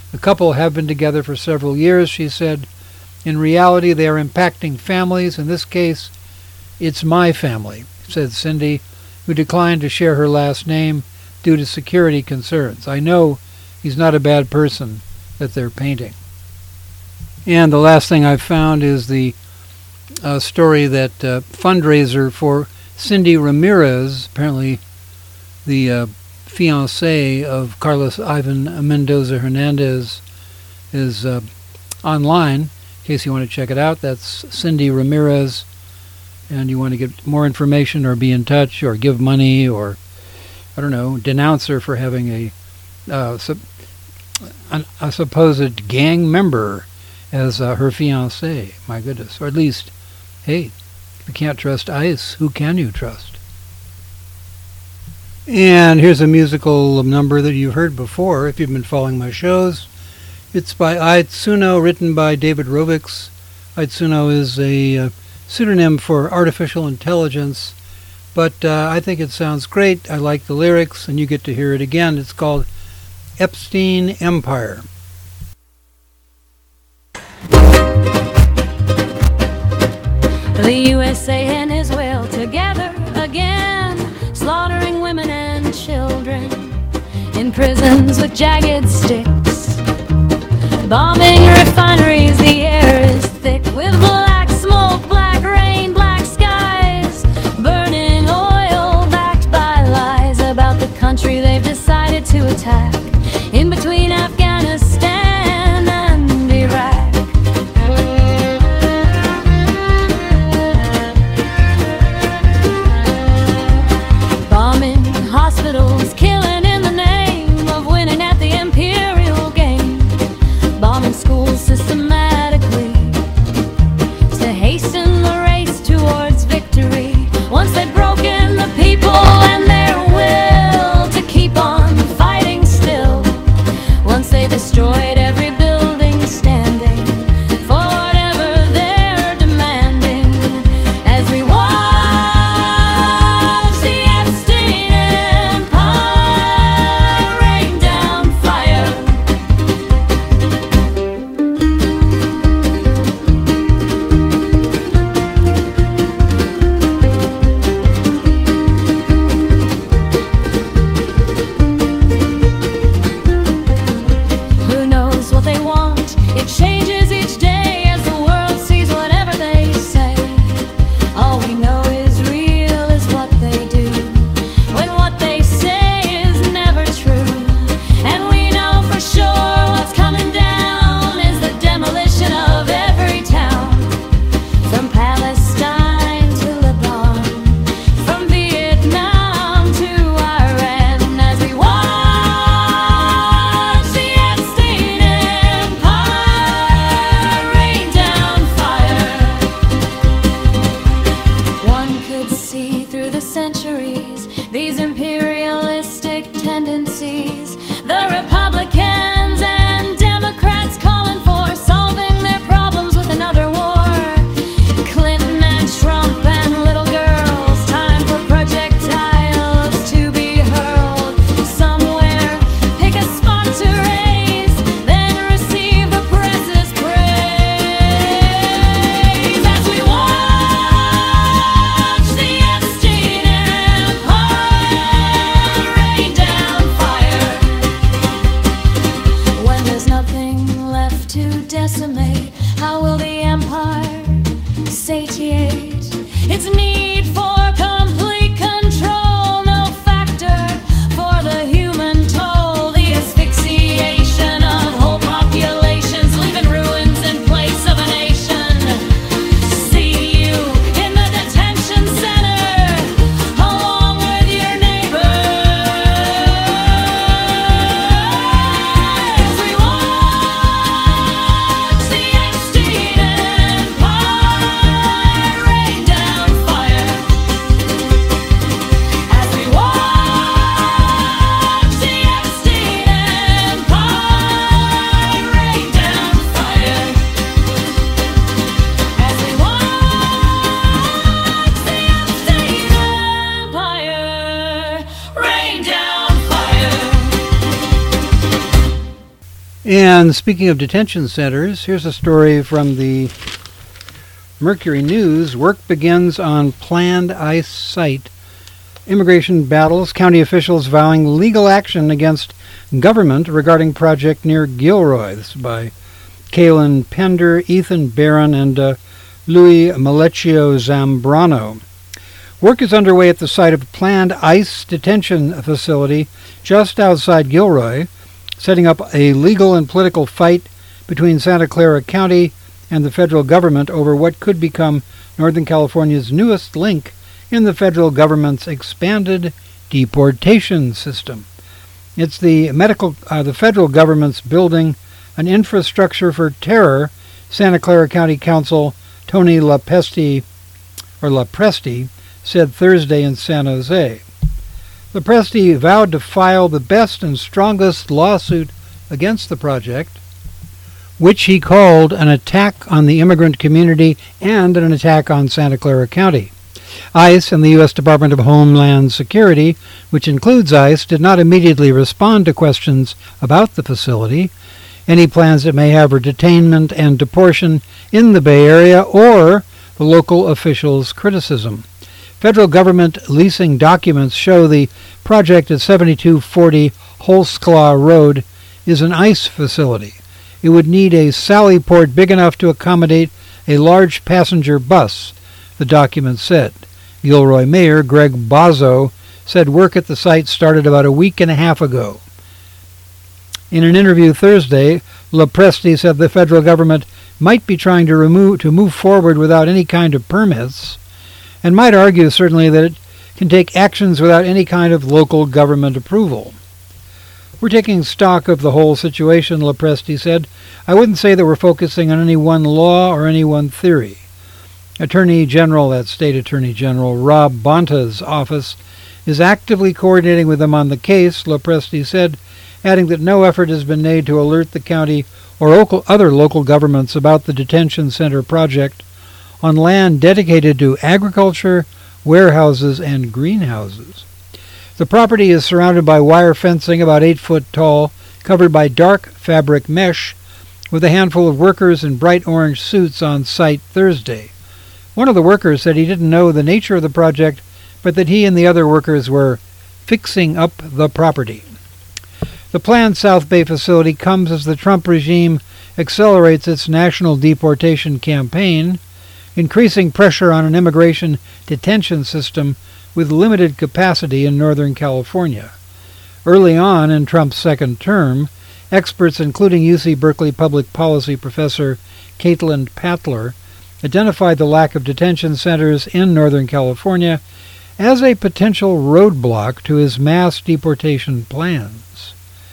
The couple have been together for several years, she said. In reality, they are impacting families. In this case, it's my family, said Cindy, who declined to share her last name due to security concerns. I know he's not a bad person that they're painting. And the last thing I've found is the uh, story that uh, fundraiser for Cindy Ramirez, apparently the uh, fiancé of Carlos Ivan Mendoza Hernandez, is uh, online. In case you want to check it out, that's Cindy Ramirez, and you want to get more information or be in touch or give money or, I don't know, denounce her for having a, uh, sup- an, a supposed gang member as uh, her fiancé. My goodness. Or at least, hey, if you can't trust ICE, who can you trust? And here's a musical number that you've heard before if you've been following my shows. It's by Aitsuno, written by David Rovics. Aitsuno is a uh, pseudonym for artificial intelligence, but uh, I think it sounds great. I like the lyrics, and you get to hear it again. It's called Epstein Empire. The U S A and his will together again, slaughtering women and children in prisons with jagged sticks, bombing refineries. The air is thick with black smoke, black rain, black skies, burning oil backed by lies about the country they've decided to attack in between Afghanistan and Iraq. Bombing hospitals, killing in the name of winning at the imperial game, bombing schools systematically, And speaking of detention centers, here's a story from the Mercury News. Work begins on planned ICE site. Immigration battles, county officials vowing legal action against government regarding project near Gilroy. This is by Kalen Pender, Ethan Barron, and uh, Louis Malecchio Zambrano. Work is underway at the site of a planned ICE detention facility just outside Gilroy, setting up a legal and political fight between Santa Clara County and the federal government over what could become Northern California's newest link in the federal government's expanded deportation system. It's the medical, uh, the federal government's building an infrastructure for terror, Santa Clara County Council Tony LaPeste, or LaPresti, said Thursday in San Jose. LaPresti vowed to file the best and strongest lawsuit against the project, which he called an attack on the immigrant community and an attack on Santa Clara County. ICE and the U S Department of Homeland Security, which includes ICE, did not immediately respond to questions about the facility, any plans it may have for detainment and deportation in the Bay Area, or the local officials' criticism. Federal government leasing documents show the project at seventy-two forty Holsclaw Road is an ICE facility. It would need a sally port big enough to accommodate a large passenger bus, the document said. Gilroy Mayor Greg Bozzo said work at the site started about a week and a half ago. In an interview Thursday, LaPresti said the federal government might be trying to remove to move forward without any kind of permits, and might argue certainly that it can take actions without any kind of local government approval. We're taking stock of the whole situation, LaPresti said. I wouldn't say that we're focusing on any one law or any one theory. Attorney General, that State Attorney General Rob Bonta's office, is actively coordinating with them on the case, LaPresti said, adding that no effort has been made to alert the county or local, other local governments about the detention center project on land dedicated to agriculture, warehouses, and greenhouses. The property is surrounded by wire fencing about eight foot tall, covered by dark fabric mesh, with a handful of workers in bright orange suits on site Thursday. One of the workers said he didn't know the nature of the project, but that he and the other workers were fixing up the property. The planned South Bay facility comes as the Trump regime accelerates its national deportation campaign, increasing pressure on an immigration detention system with limited capacity in Northern California. Early on in Trump's second term, experts including U C Berkeley public policy professor Caitlin Patler identified the lack of detention centers in Northern California as a potential roadblock to his mass deportation plans.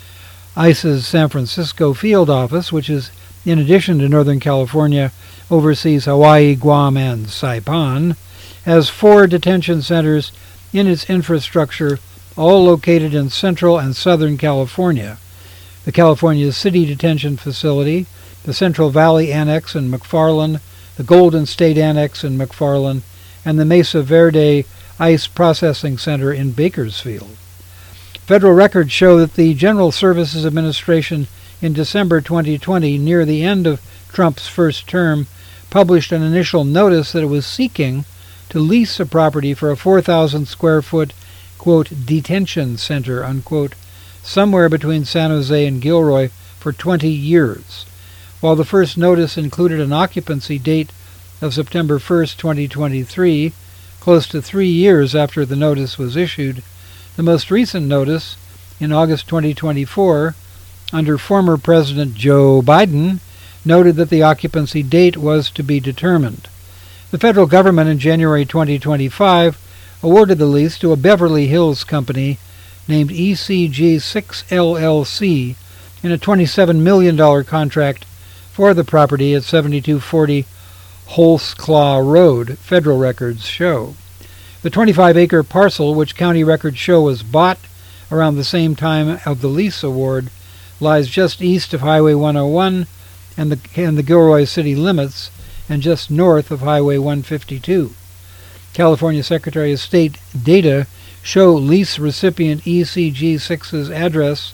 ICE's San Francisco field office, which is in addition to Northern California, oversees Hawaii, Guam, and Saipan, has four detention centers in its infrastructure, all located in Central and Southern California. The California City Detention Facility, the Central Valley Annex in McFarland, the Golden State Annex in McFarland, and the Mesa Verde ICE Processing Center in Bakersfield. Federal records show that the General Services Administration in December twenty twenty, near the end of Trump's first term, published an initial notice that it was seeking to lease a property for a four thousand square foot, quote, detention center, unquote, somewhere between San Jose and Gilroy for twenty years. While the first notice included an occupancy date of September first, twenty twenty-three, close to three years after the notice was issued, the most recent notice, in August twenty twenty-four, under former President Joe Biden, noted that the occupancy date was to be determined. The federal government in January twenty twenty-five awarded the lease to a Beverly Hills company named E C G six L L C in a twenty-seven million dollars contract for the property at seventy-two forty Holsclaw Road, federal records show. The twenty-five acre parcel, which county records show was bought around the same time of the lease award, lies just east of Highway one oh one and the, and the Gilroy city limits, and just north of Highway one fifty-two. California Secretary of State data show lease recipient E C G six's address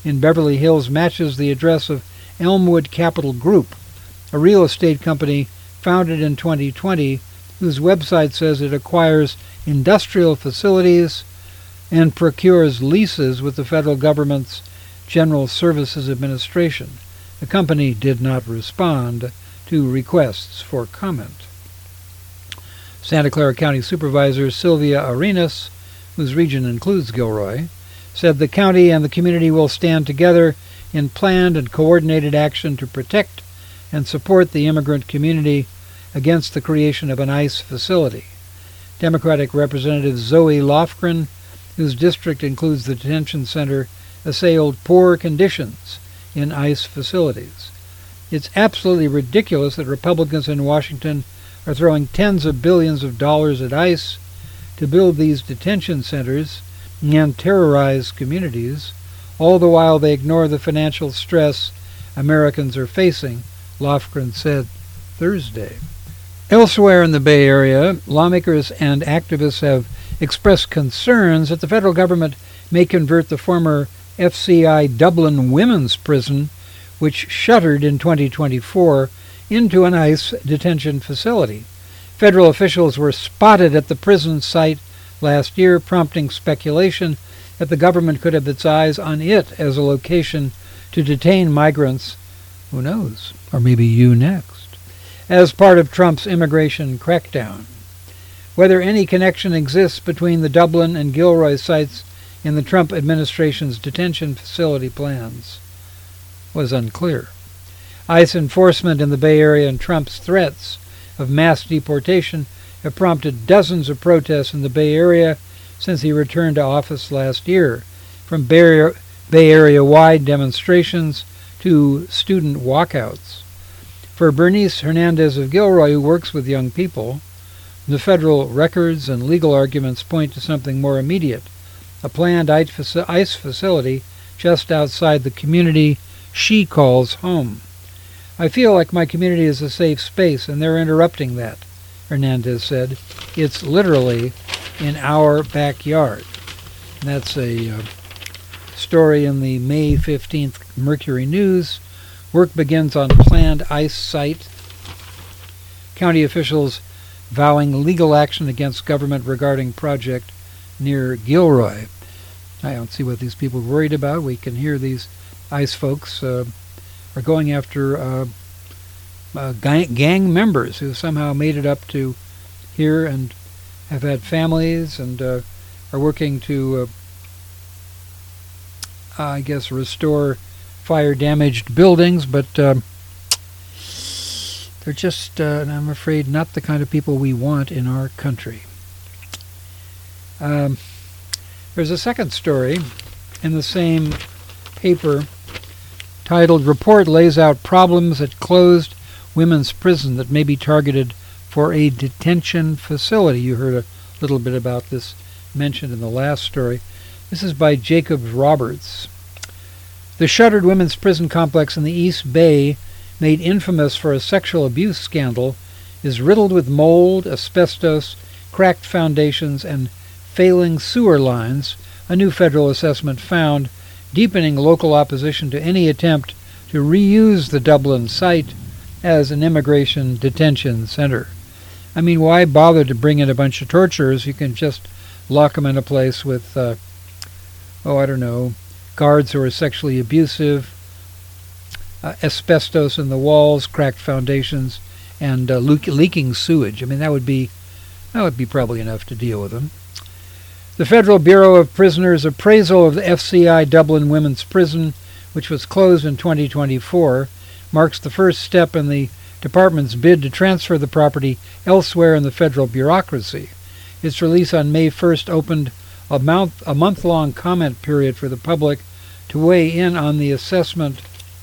in Beverly Hills matches the address of Elmwood Capital Group, a real estate company founded in twenty twenty, whose website says it acquires industrial facilities and procures leases with the federal government's General Services Administration. The company did not respond to requests for comment. Santa Clara County Supervisor Sylvia Arenas, whose region includes Gilroy, said the county and the community will stand together in planned and coordinated action to protect and support the immigrant community against the creation of an ICE facility. Democratic Representative Zoe Lofgren, whose district includes the detention center, assailed poor conditions in ICE facilities. It's absolutely ridiculous that Republicans in Washington are throwing tens of billions of dollars at ICE to build these detention centers and terrorize communities, all the while they ignore the financial stress Americans are facing, Lofgren said Thursday. Elsewhere in the Bay Area, lawmakers and activists have expressed concerns that the federal government may convert the former F C I Dublin Women's Prison, which shuttered in twenty twenty-four, into an ICE detention facility. Federal officials were spotted at the prison site last year, prompting speculation that the government could have its eyes on it as a location to detain migrants. Who knows? Or maybe you next. As part of Trump's immigration crackdown. Whether any connection exists between the Dublin and Gilroy sites in the Trump administration's detention facility plans was unclear. ICE enforcement in the Bay Area and Trump's threats of mass deportation have prompted dozens of protests in the Bay Area since he returned to office last year, from Bay Area-wide demonstrations to student walkouts. For Bernice Hernandez of Gilroy, who works with young people, the federal records and legal arguments point to something more immediate, a planned ICE facility just outside the community she calls home. I feel like my community is a safe space, and they're interrupting that, Hernandez said. It's literally in our backyard. And that's a uh, story in the May fifteenth Mercury News. Work begins on planned ICE site. County officials vowing legal action against government regarding project near Gilroy. I don't see what these people are worried about. We can hear these ICE folks uh, are going after uh, uh, gang, gang members who somehow made it up to here and have had families and uh, are working to, uh, I guess, restore fire-damaged buildings, but uh, they're just, uh, and I'm afraid, not the kind of people we want in our country. Um, there's a second story in the same paper titled, Report Lays Out Problems at Closed Women's Prison That May Be Targeted for a Detention Facility. You heard a little bit about this mentioned in the last story. This is by Jacob Roberts. The shuttered women's prison complex in the East Bay, made infamous for a sexual abuse scandal, is riddled with mold, asbestos, cracked foundations, and failing sewer lines, a new federal assessment found, deepening local opposition to any attempt to reuse the Dublin site as an immigration detention center. I mean, why bother to bring in a bunch of torturers? You can just lock them in a place with, uh, oh, I don't know, guards who are sexually abusive, uh, asbestos in the walls, cracked foundations, and uh, le- leaking sewage. I mean, that would be that would be probably enough to deal with them. The Federal Bureau of Prisoners' appraisal of the F C I Dublin Women's Prison, which was closed in twenty twenty-four, marks the first step in the department's bid to transfer the property elsewhere in the federal bureaucracy. Its release on May first opened a, month, a month-long comment period for the public to weigh in on the assessment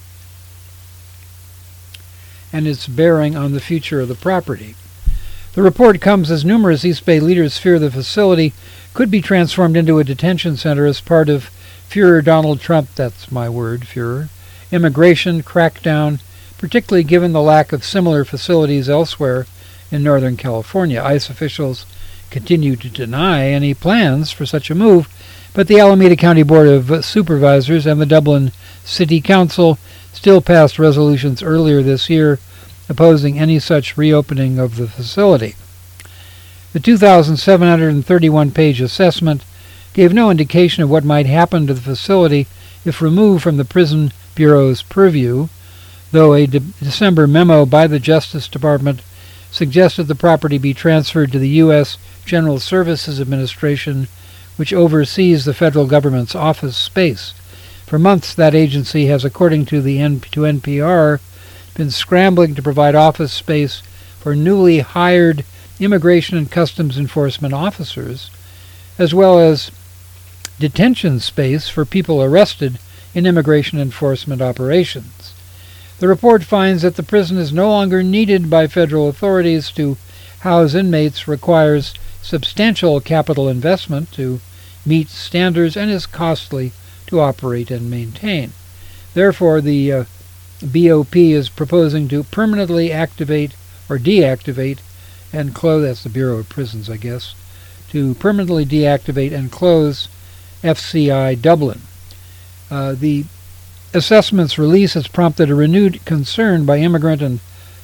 and its bearing on the future of the property. The report comes as numerous East Bay leaders fear the facility could be transformed into a detention center as part of Führer Donald Trump, that's my word, Führer, immigration crackdown, particularly given the lack of similar facilities elsewhere in Northern California. ICE officials continue to deny any plans for such a move, But the Alameda County Board of Supervisors and the Dublin City Council still passed resolutions earlier this year opposing any such reopening of the facility. The two thousand seven hundred thirty-one page assessment gave no indication of what might happen to the facility if removed from the Prison Bureau's purview, though a de- December memo by the Justice Department suggested the property be transferred to the U S General Services Administration, which oversees the federal government's office space. For months, that agency has, according to the N- to N P R, been scrambling to provide office space for newly hired Immigration and Customs Enforcement officers, as well as detention space for people arrested in immigration enforcement operations. The report finds that the prison is no longer needed by federal authorities to house inmates, requires substantial capital investment to meet standards, and is costly to operate and maintain. Therefore, the uh, B O P is proposing to permanently activate or deactivate and close, that's the Bureau of Prisons, I guess, to permanently deactivate and close F C I Dublin. Uh, the assessment's release has prompted a renewed concern by immigrant and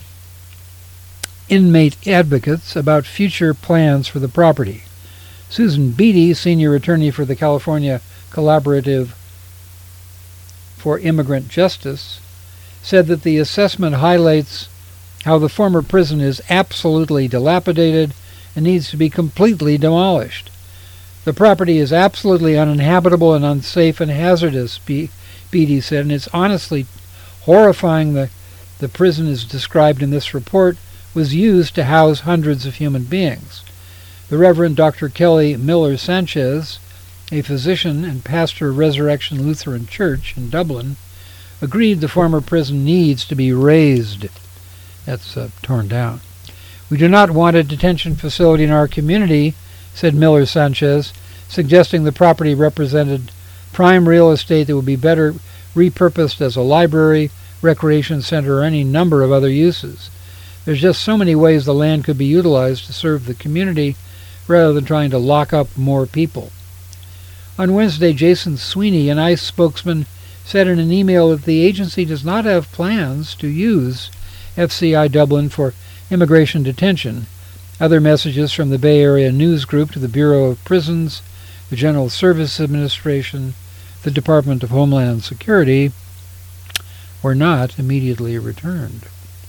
inmate advocates about future plans for the property. Susan Beatty, senior attorney for the California Collaborative for Immigrant Justice, said that the assessment highlights how the former prison is absolutely dilapidated and needs to be completely demolished. The property is absolutely uninhabitable and unsafe and hazardous, Be- Beatty said, and it's honestly horrifying that the prison is described in this report was used to house hundreds of human beings. The Reverend Doctor Kelly Miller Sanchez, a physician and pastor of Resurrection Lutheran Church in Dublin, agreed the former prison needs to be razed. That's uh, torn down. We do not want a detention facility in our community, said Miller Sanchez, suggesting the property represented prime real estate that would be better repurposed as a library, recreation center, or any number of other uses. There's just so many ways the land could be utilized to serve the community rather than trying to lock up more people. On Wednesday, Jason Sweeney, an ICE spokesman, said in an email that the agency does not have plans to use F C I Dublin for immigration detention. Other messages from the Bay Area News Group to the Bureau of Prisons, the General Services Administration, the Department of Homeland Security were not immediately returned.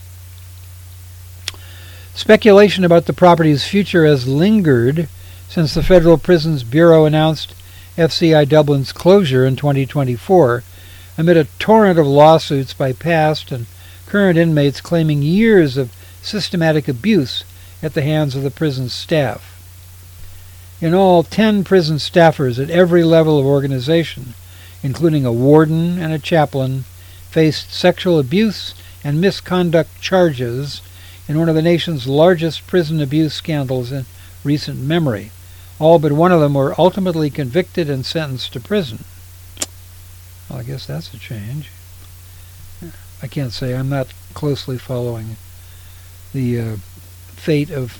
Speculation about the property's future has lingered since the Federal Prisons Bureau announced F C I Dublin's closure in twenty twenty-four, amid a torrent of lawsuits by past and current inmates claiming years of systematic abuse at the hands of the prison staff. In all, ten prison staffers at every level of organization, including a warden and a chaplain, faced sexual abuse and misconduct charges in one of the nation's largest prison abuse scandals in recent memory. All but one of them were ultimately convicted and sentenced to prison. Well, I guess that's a change. I can't say. I'm not closely following the uh, fate of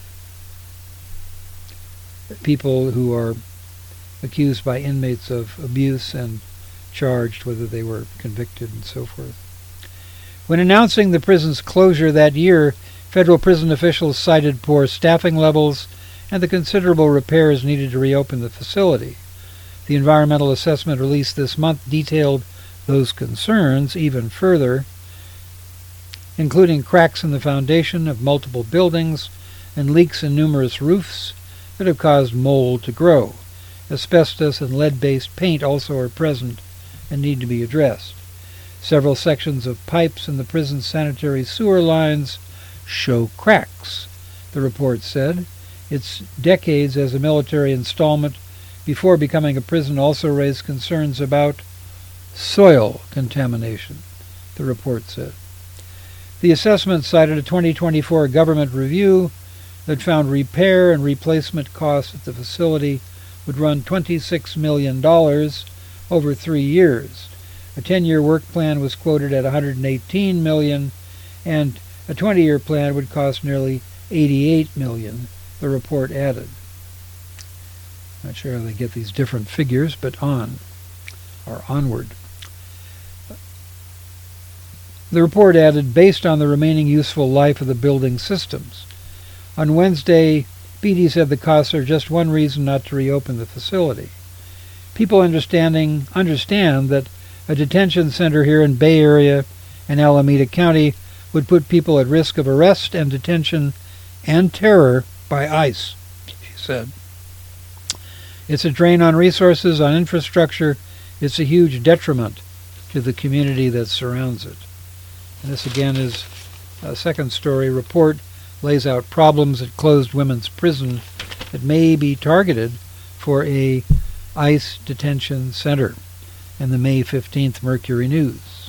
people who are accused by inmates of abuse and charged, whether they were convicted and so forth. When announcing the prison's closure that year, federal prison officials cited poor staffing levels and the considerable repairs needed to reopen the facility. The environmental assessment released this month detailed those concerns even further, including cracks in the foundation of multiple buildings and leaks in numerous roofs that have caused mold to grow. Asbestos and lead-based paint also are present and need to be addressed. Several sections of pipes in the prison's sanitary sewer lines show cracks, the report said. Its decades as a military installment before becoming a prison also raised concerns about soil contamination, the report said. The assessment cited a twenty twenty-four government review that found repair and replacement costs at the facility would run twenty-six million dollars over three years. A ten-year work plan was quoted at one hundred eighteen million dollars, and a twenty-year plan would cost nearly eighty-eight million dollars, the report added. Not sure how they get these different figures, but on, or onward. The report added, based on the remaining useful life of the building systems. On Wednesday, P D said the costs are just one reason not to reopen the facility. People understanding understand that a detention center here in Bay Area and Alameda County would put people at risk of arrest and detention and terror by ICE, she said. It's a drain on resources, on infrastructure. It's a huge detriment to the community that surrounds it. And this again is a second story report, lays out problems at closed women's prison that may be targeted for a ICE detention center in the May fifteenth Mercury News.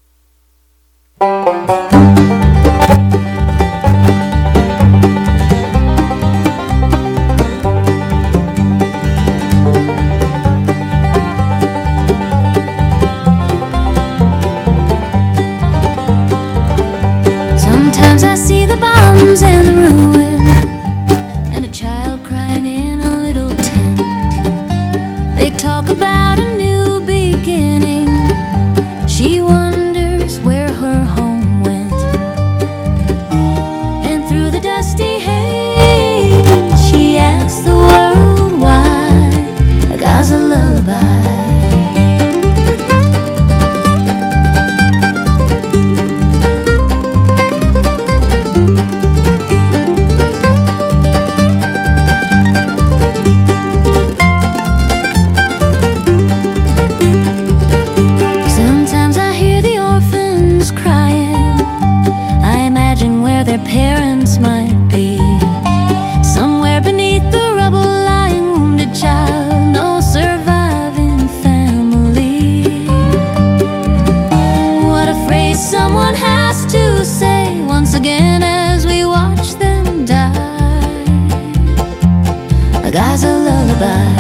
Sometimes I see the bombs and the ruin, and a child crying in a little tent. They talk about a new beginning. She wonders where her home went. And through the dusty haze, she asks the world why a Gaza lullaby. Their parents might be somewhere beneath the rubble, lying wounded child, no surviving family. What a phrase someone has to say once again as we watch them die. A Gaza lullaby.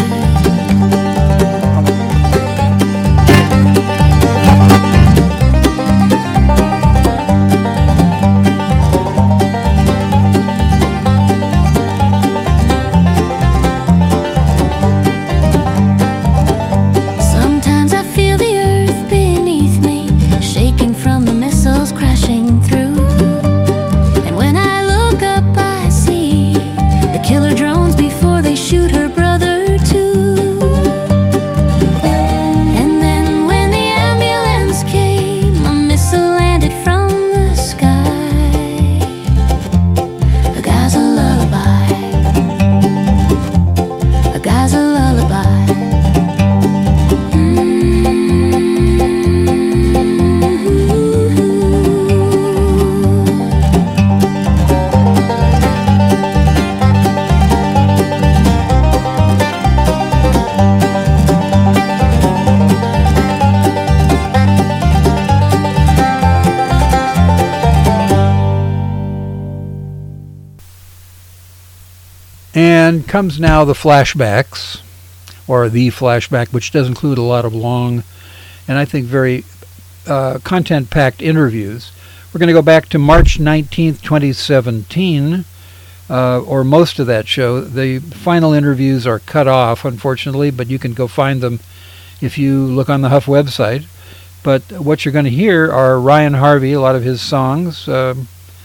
And comes now the flashbacks, or the flashback, which does include a lot of long and I think very uh, content-packed interviews. We're going to go back to March nineteenth, twenty seventeen, uh, or most of that show. The final interviews are cut off, unfortunately, but you can go find them if you look on the Huff website. But what you're going to hear are Ryan Harvey, a lot of his songs. Uh,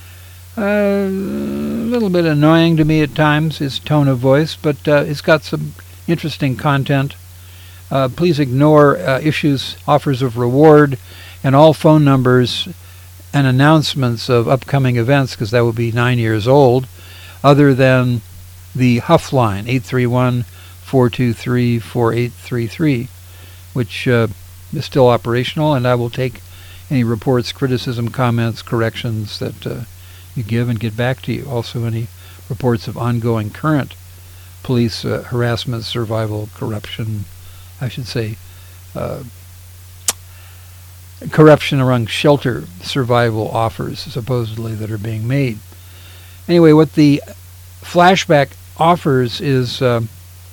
uh, a little bit annoying to me at times, his tone of voice, but uh, it's got some interesting content. Uh, please ignore uh, issues, offers of reward, and all phone numbers and announcements of upcoming events, because that will be nine years old, other than the Huff line, eight three one, four two three, four eight three three, which uh, is still operational, and I will take any reports, criticism, comments, corrections that uh, you give and get back to you. Also any reports of ongoing current police uh, harassment, survival, corruption, I should say, uh, corruption around shelter survival offers, supposedly, that are being made. Anyway, what the flashback offers is uh,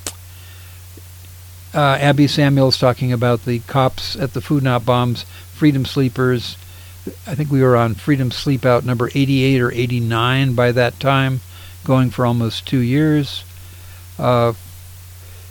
uh, Abby Samuels talking about the cops at the Food Not Bombs, Freedom Sleepers. I think we were on Freedom Sleep Out number eighty-eight or eighty-nine by that time, going for almost two years. Uh,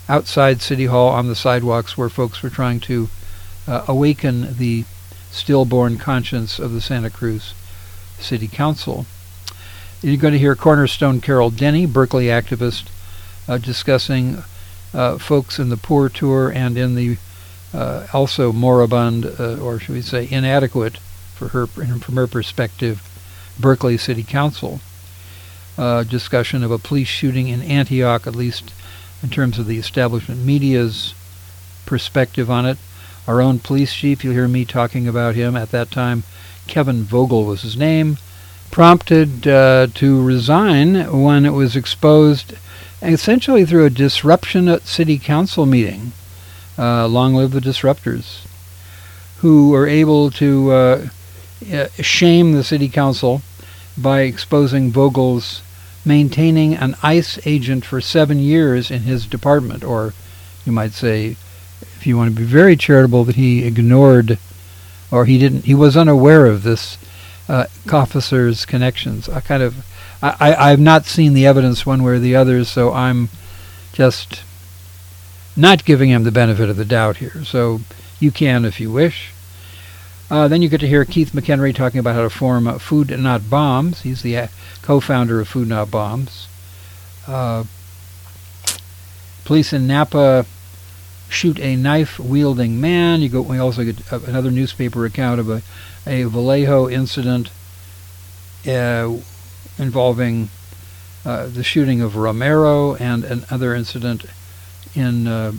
outside City Hall on the sidewalks where folks were trying to uh, awaken the stillborn conscience of the Santa Cruz City Council. You're going to hear Cornerstone Carol Denny, Berkeley activist, uh, discussing uh, folks in the Poor Tour and in the uh, also moribund, uh, or should we say inadequate, for her from her perspective, Berkeley City Council. Uh, discussion of a police shooting in Antioch, at least in terms of the establishment media's perspective on it. Our own police chief, you'll hear me talking about him at that time. Kevin Vogel was his name, prompted uh, to resign when it was exposed essentially through a disruption at city council meeting. Uh, long live the disruptors, who were able to uh, shame the city council by exposing Vogel's maintaining an ICE agent for seven years in his department, or you might say, if you want to be very charitable, that he ignored, or he didn't, he was unaware of this uh, officer's connections. I kind of, I, I, I've not seen the evidence one way or the other, so I'm just not giving him the benefit of the doubt here. So you can if you wish. Uh, then you get to hear Keith McHenry talking about how to form uh, Food Not Bombs. He's the uh, co-founder of Food Not Bombs. Uh, police in Napa shoot a knife-wielding man. You go. We also get uh, another newspaper account of a, a Vallejo incident uh, involving uh, the shooting of Romero, and another incident in, uh,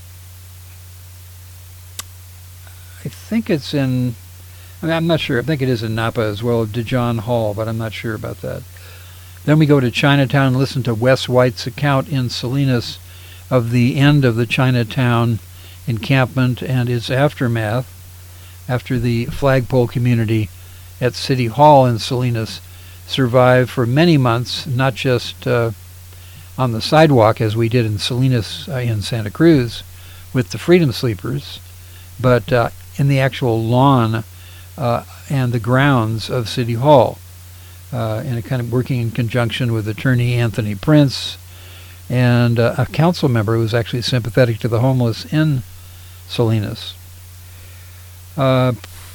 I think it's in, I mean, I'm not sure, I think it is in Napa as well, DeJohn Hall, but I'm not sure about that. Then we go to Chinatown and listen to Wes White's account in Salinas of the end of the Chinatown encampment and its aftermath after the flagpole community at City Hall in Salinas survived for many months, not just uh, on the sidewalk as we did in Salinas uh, in Santa Cruz with the Freedom Sleepers, but uh, in the actual lawn uh, and the grounds of City Hall, uh, and kind of working in conjunction with attorney Anthony Prince and uh, a council member who was actually sympathetic to the homeless in Salinas. Uh,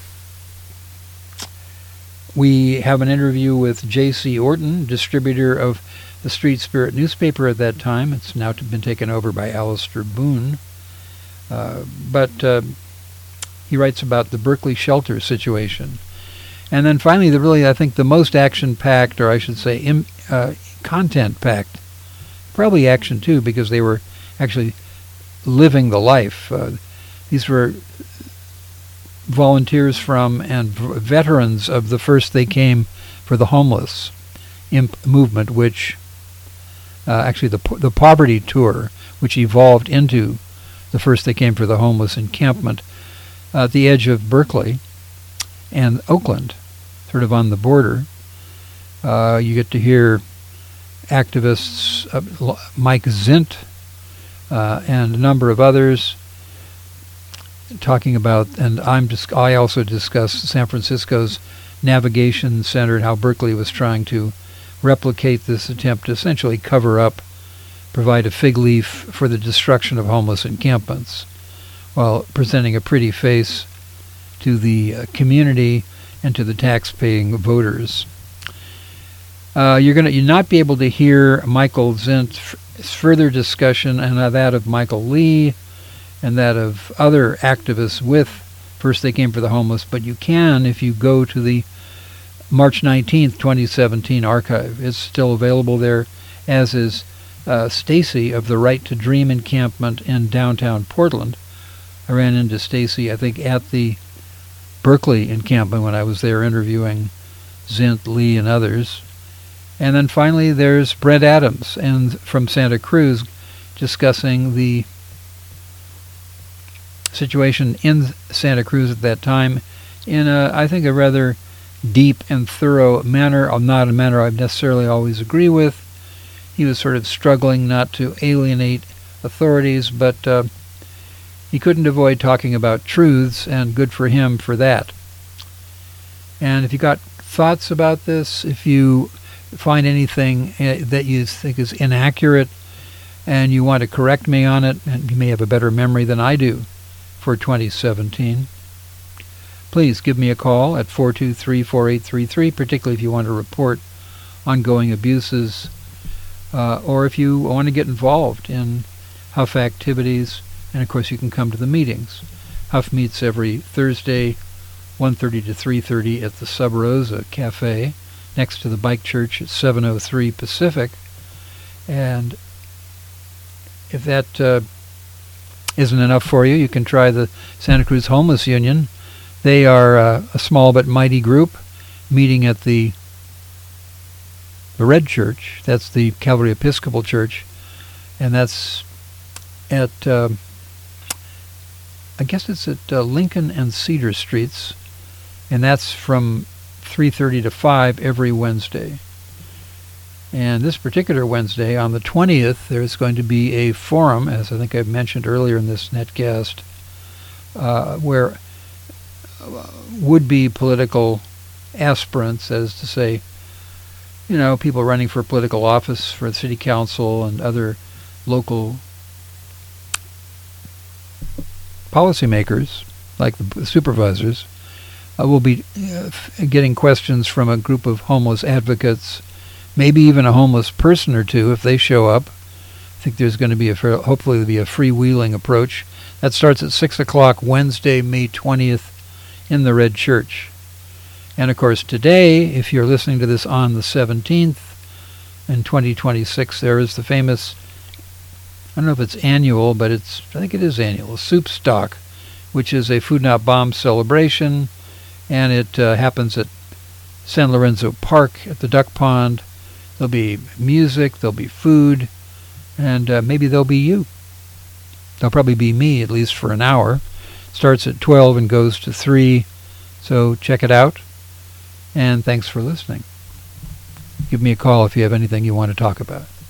we have an interview with J C Orton, distributor of the Street Spirit newspaper at that time. It's now been taken over by Alistair Boone. Uh, but uh, he writes about the Berkeley shelter situation. And then finally, the really, I think, the most action-packed, or I should say im, uh, content-packed, probably action too, because they were actually living the life. Uh, these were volunteers from and v- veterans of the First They Came for the Homeless imp- movement, which uh, actually the po- the poverty tour, which evolved into the First They Came for the Homeless encampment uh, at the edge of Berkeley and Oakland, sort of on the border. Uh, you get to hear activists, uh, Mike Zint uh, and a number of others talking about, and I'm just, I also discussed San Francisco's navigation center and how Berkeley was trying to replicate this attempt to essentially cover up, provide a fig leaf for the destruction of homeless encampments, while presenting a pretty face to the uh, community and to the tax-paying voters. Uh, you're going to you're not be able to hear Michael Zint's f- further discussion and uh, that of Michael Lee and that of other activists with First They Came for the Homeless, but you can if you go to the March nineteenth, twenty seventeen archive. It's still available there, as is uh, Stacy of the Right to Dream encampment in downtown Portland. I ran into Stacy, I think, at the Berkeley encampment when I was there interviewing Zint, Lee, and others. And then finally there's Brent Adams and from Santa Cruz discussing the situation in Santa Cruz at that time in, a, I think, a rather deep and thorough manner, not a manner I necessarily always agree with. He was sort of struggling not to alienate authorities, but uh, he couldn't avoid talking about truths, and good for him for that. And if you got thoughts about this, if you find anything uh, that you think is inaccurate, and you want to correct me on it, and you may have a better memory than I do for twenty seventeen, please give me a call at four two three, four eight three three, particularly if you want to report ongoing abuses, uh, or if you want to get involved in Huff activities, and of course you can come to the meetings. Huff meets every Thursday, one thirty to three thirty at the Sub Rosa Cafe, next to the Bike Church at seven oh three Pacific. And if that uh, isn't enough for you, you can try the Santa Cruz Homeless Union. They are uh, a small but mighty group meeting at the the Red Church. That's the Calvary Episcopal Church, and that's at uh, I guess it's at uh, Lincoln and Cedar Streets, and that's from three thirty to five every Wednesday. And this particular Wednesday, on the twentieth, there's going to be a forum, as I think I've mentioned earlier in this netcast, uh, where would-be political aspirants, that is to say, you know, people running for political office for the city council and other local policymakers, like the supervisors, uh, will be uh, getting questions from a group of homeless advocates, maybe even a homeless person or two if they show up. I think there's going to be a hopefully there'll be a freewheeling approach. That starts at six o'clock Wednesday, May twentieth, in the Red Church. And of course today, if you're listening to this on the seventeenth in twenty twenty-six, there is the famous, I don't know if it's annual, but it's I think it is annual, Soup Stock, which is a Food Not Bomb celebration, and it uh, happens at San Lorenzo Park at the Duck Pond. There'll be music, there'll be food, and uh, maybe there'll be you. There'll probably be me, at least for an hour. Starts at twelve and goes to three, so check it out, and thanks for listening. Give me a call if you have anything you want to talk about.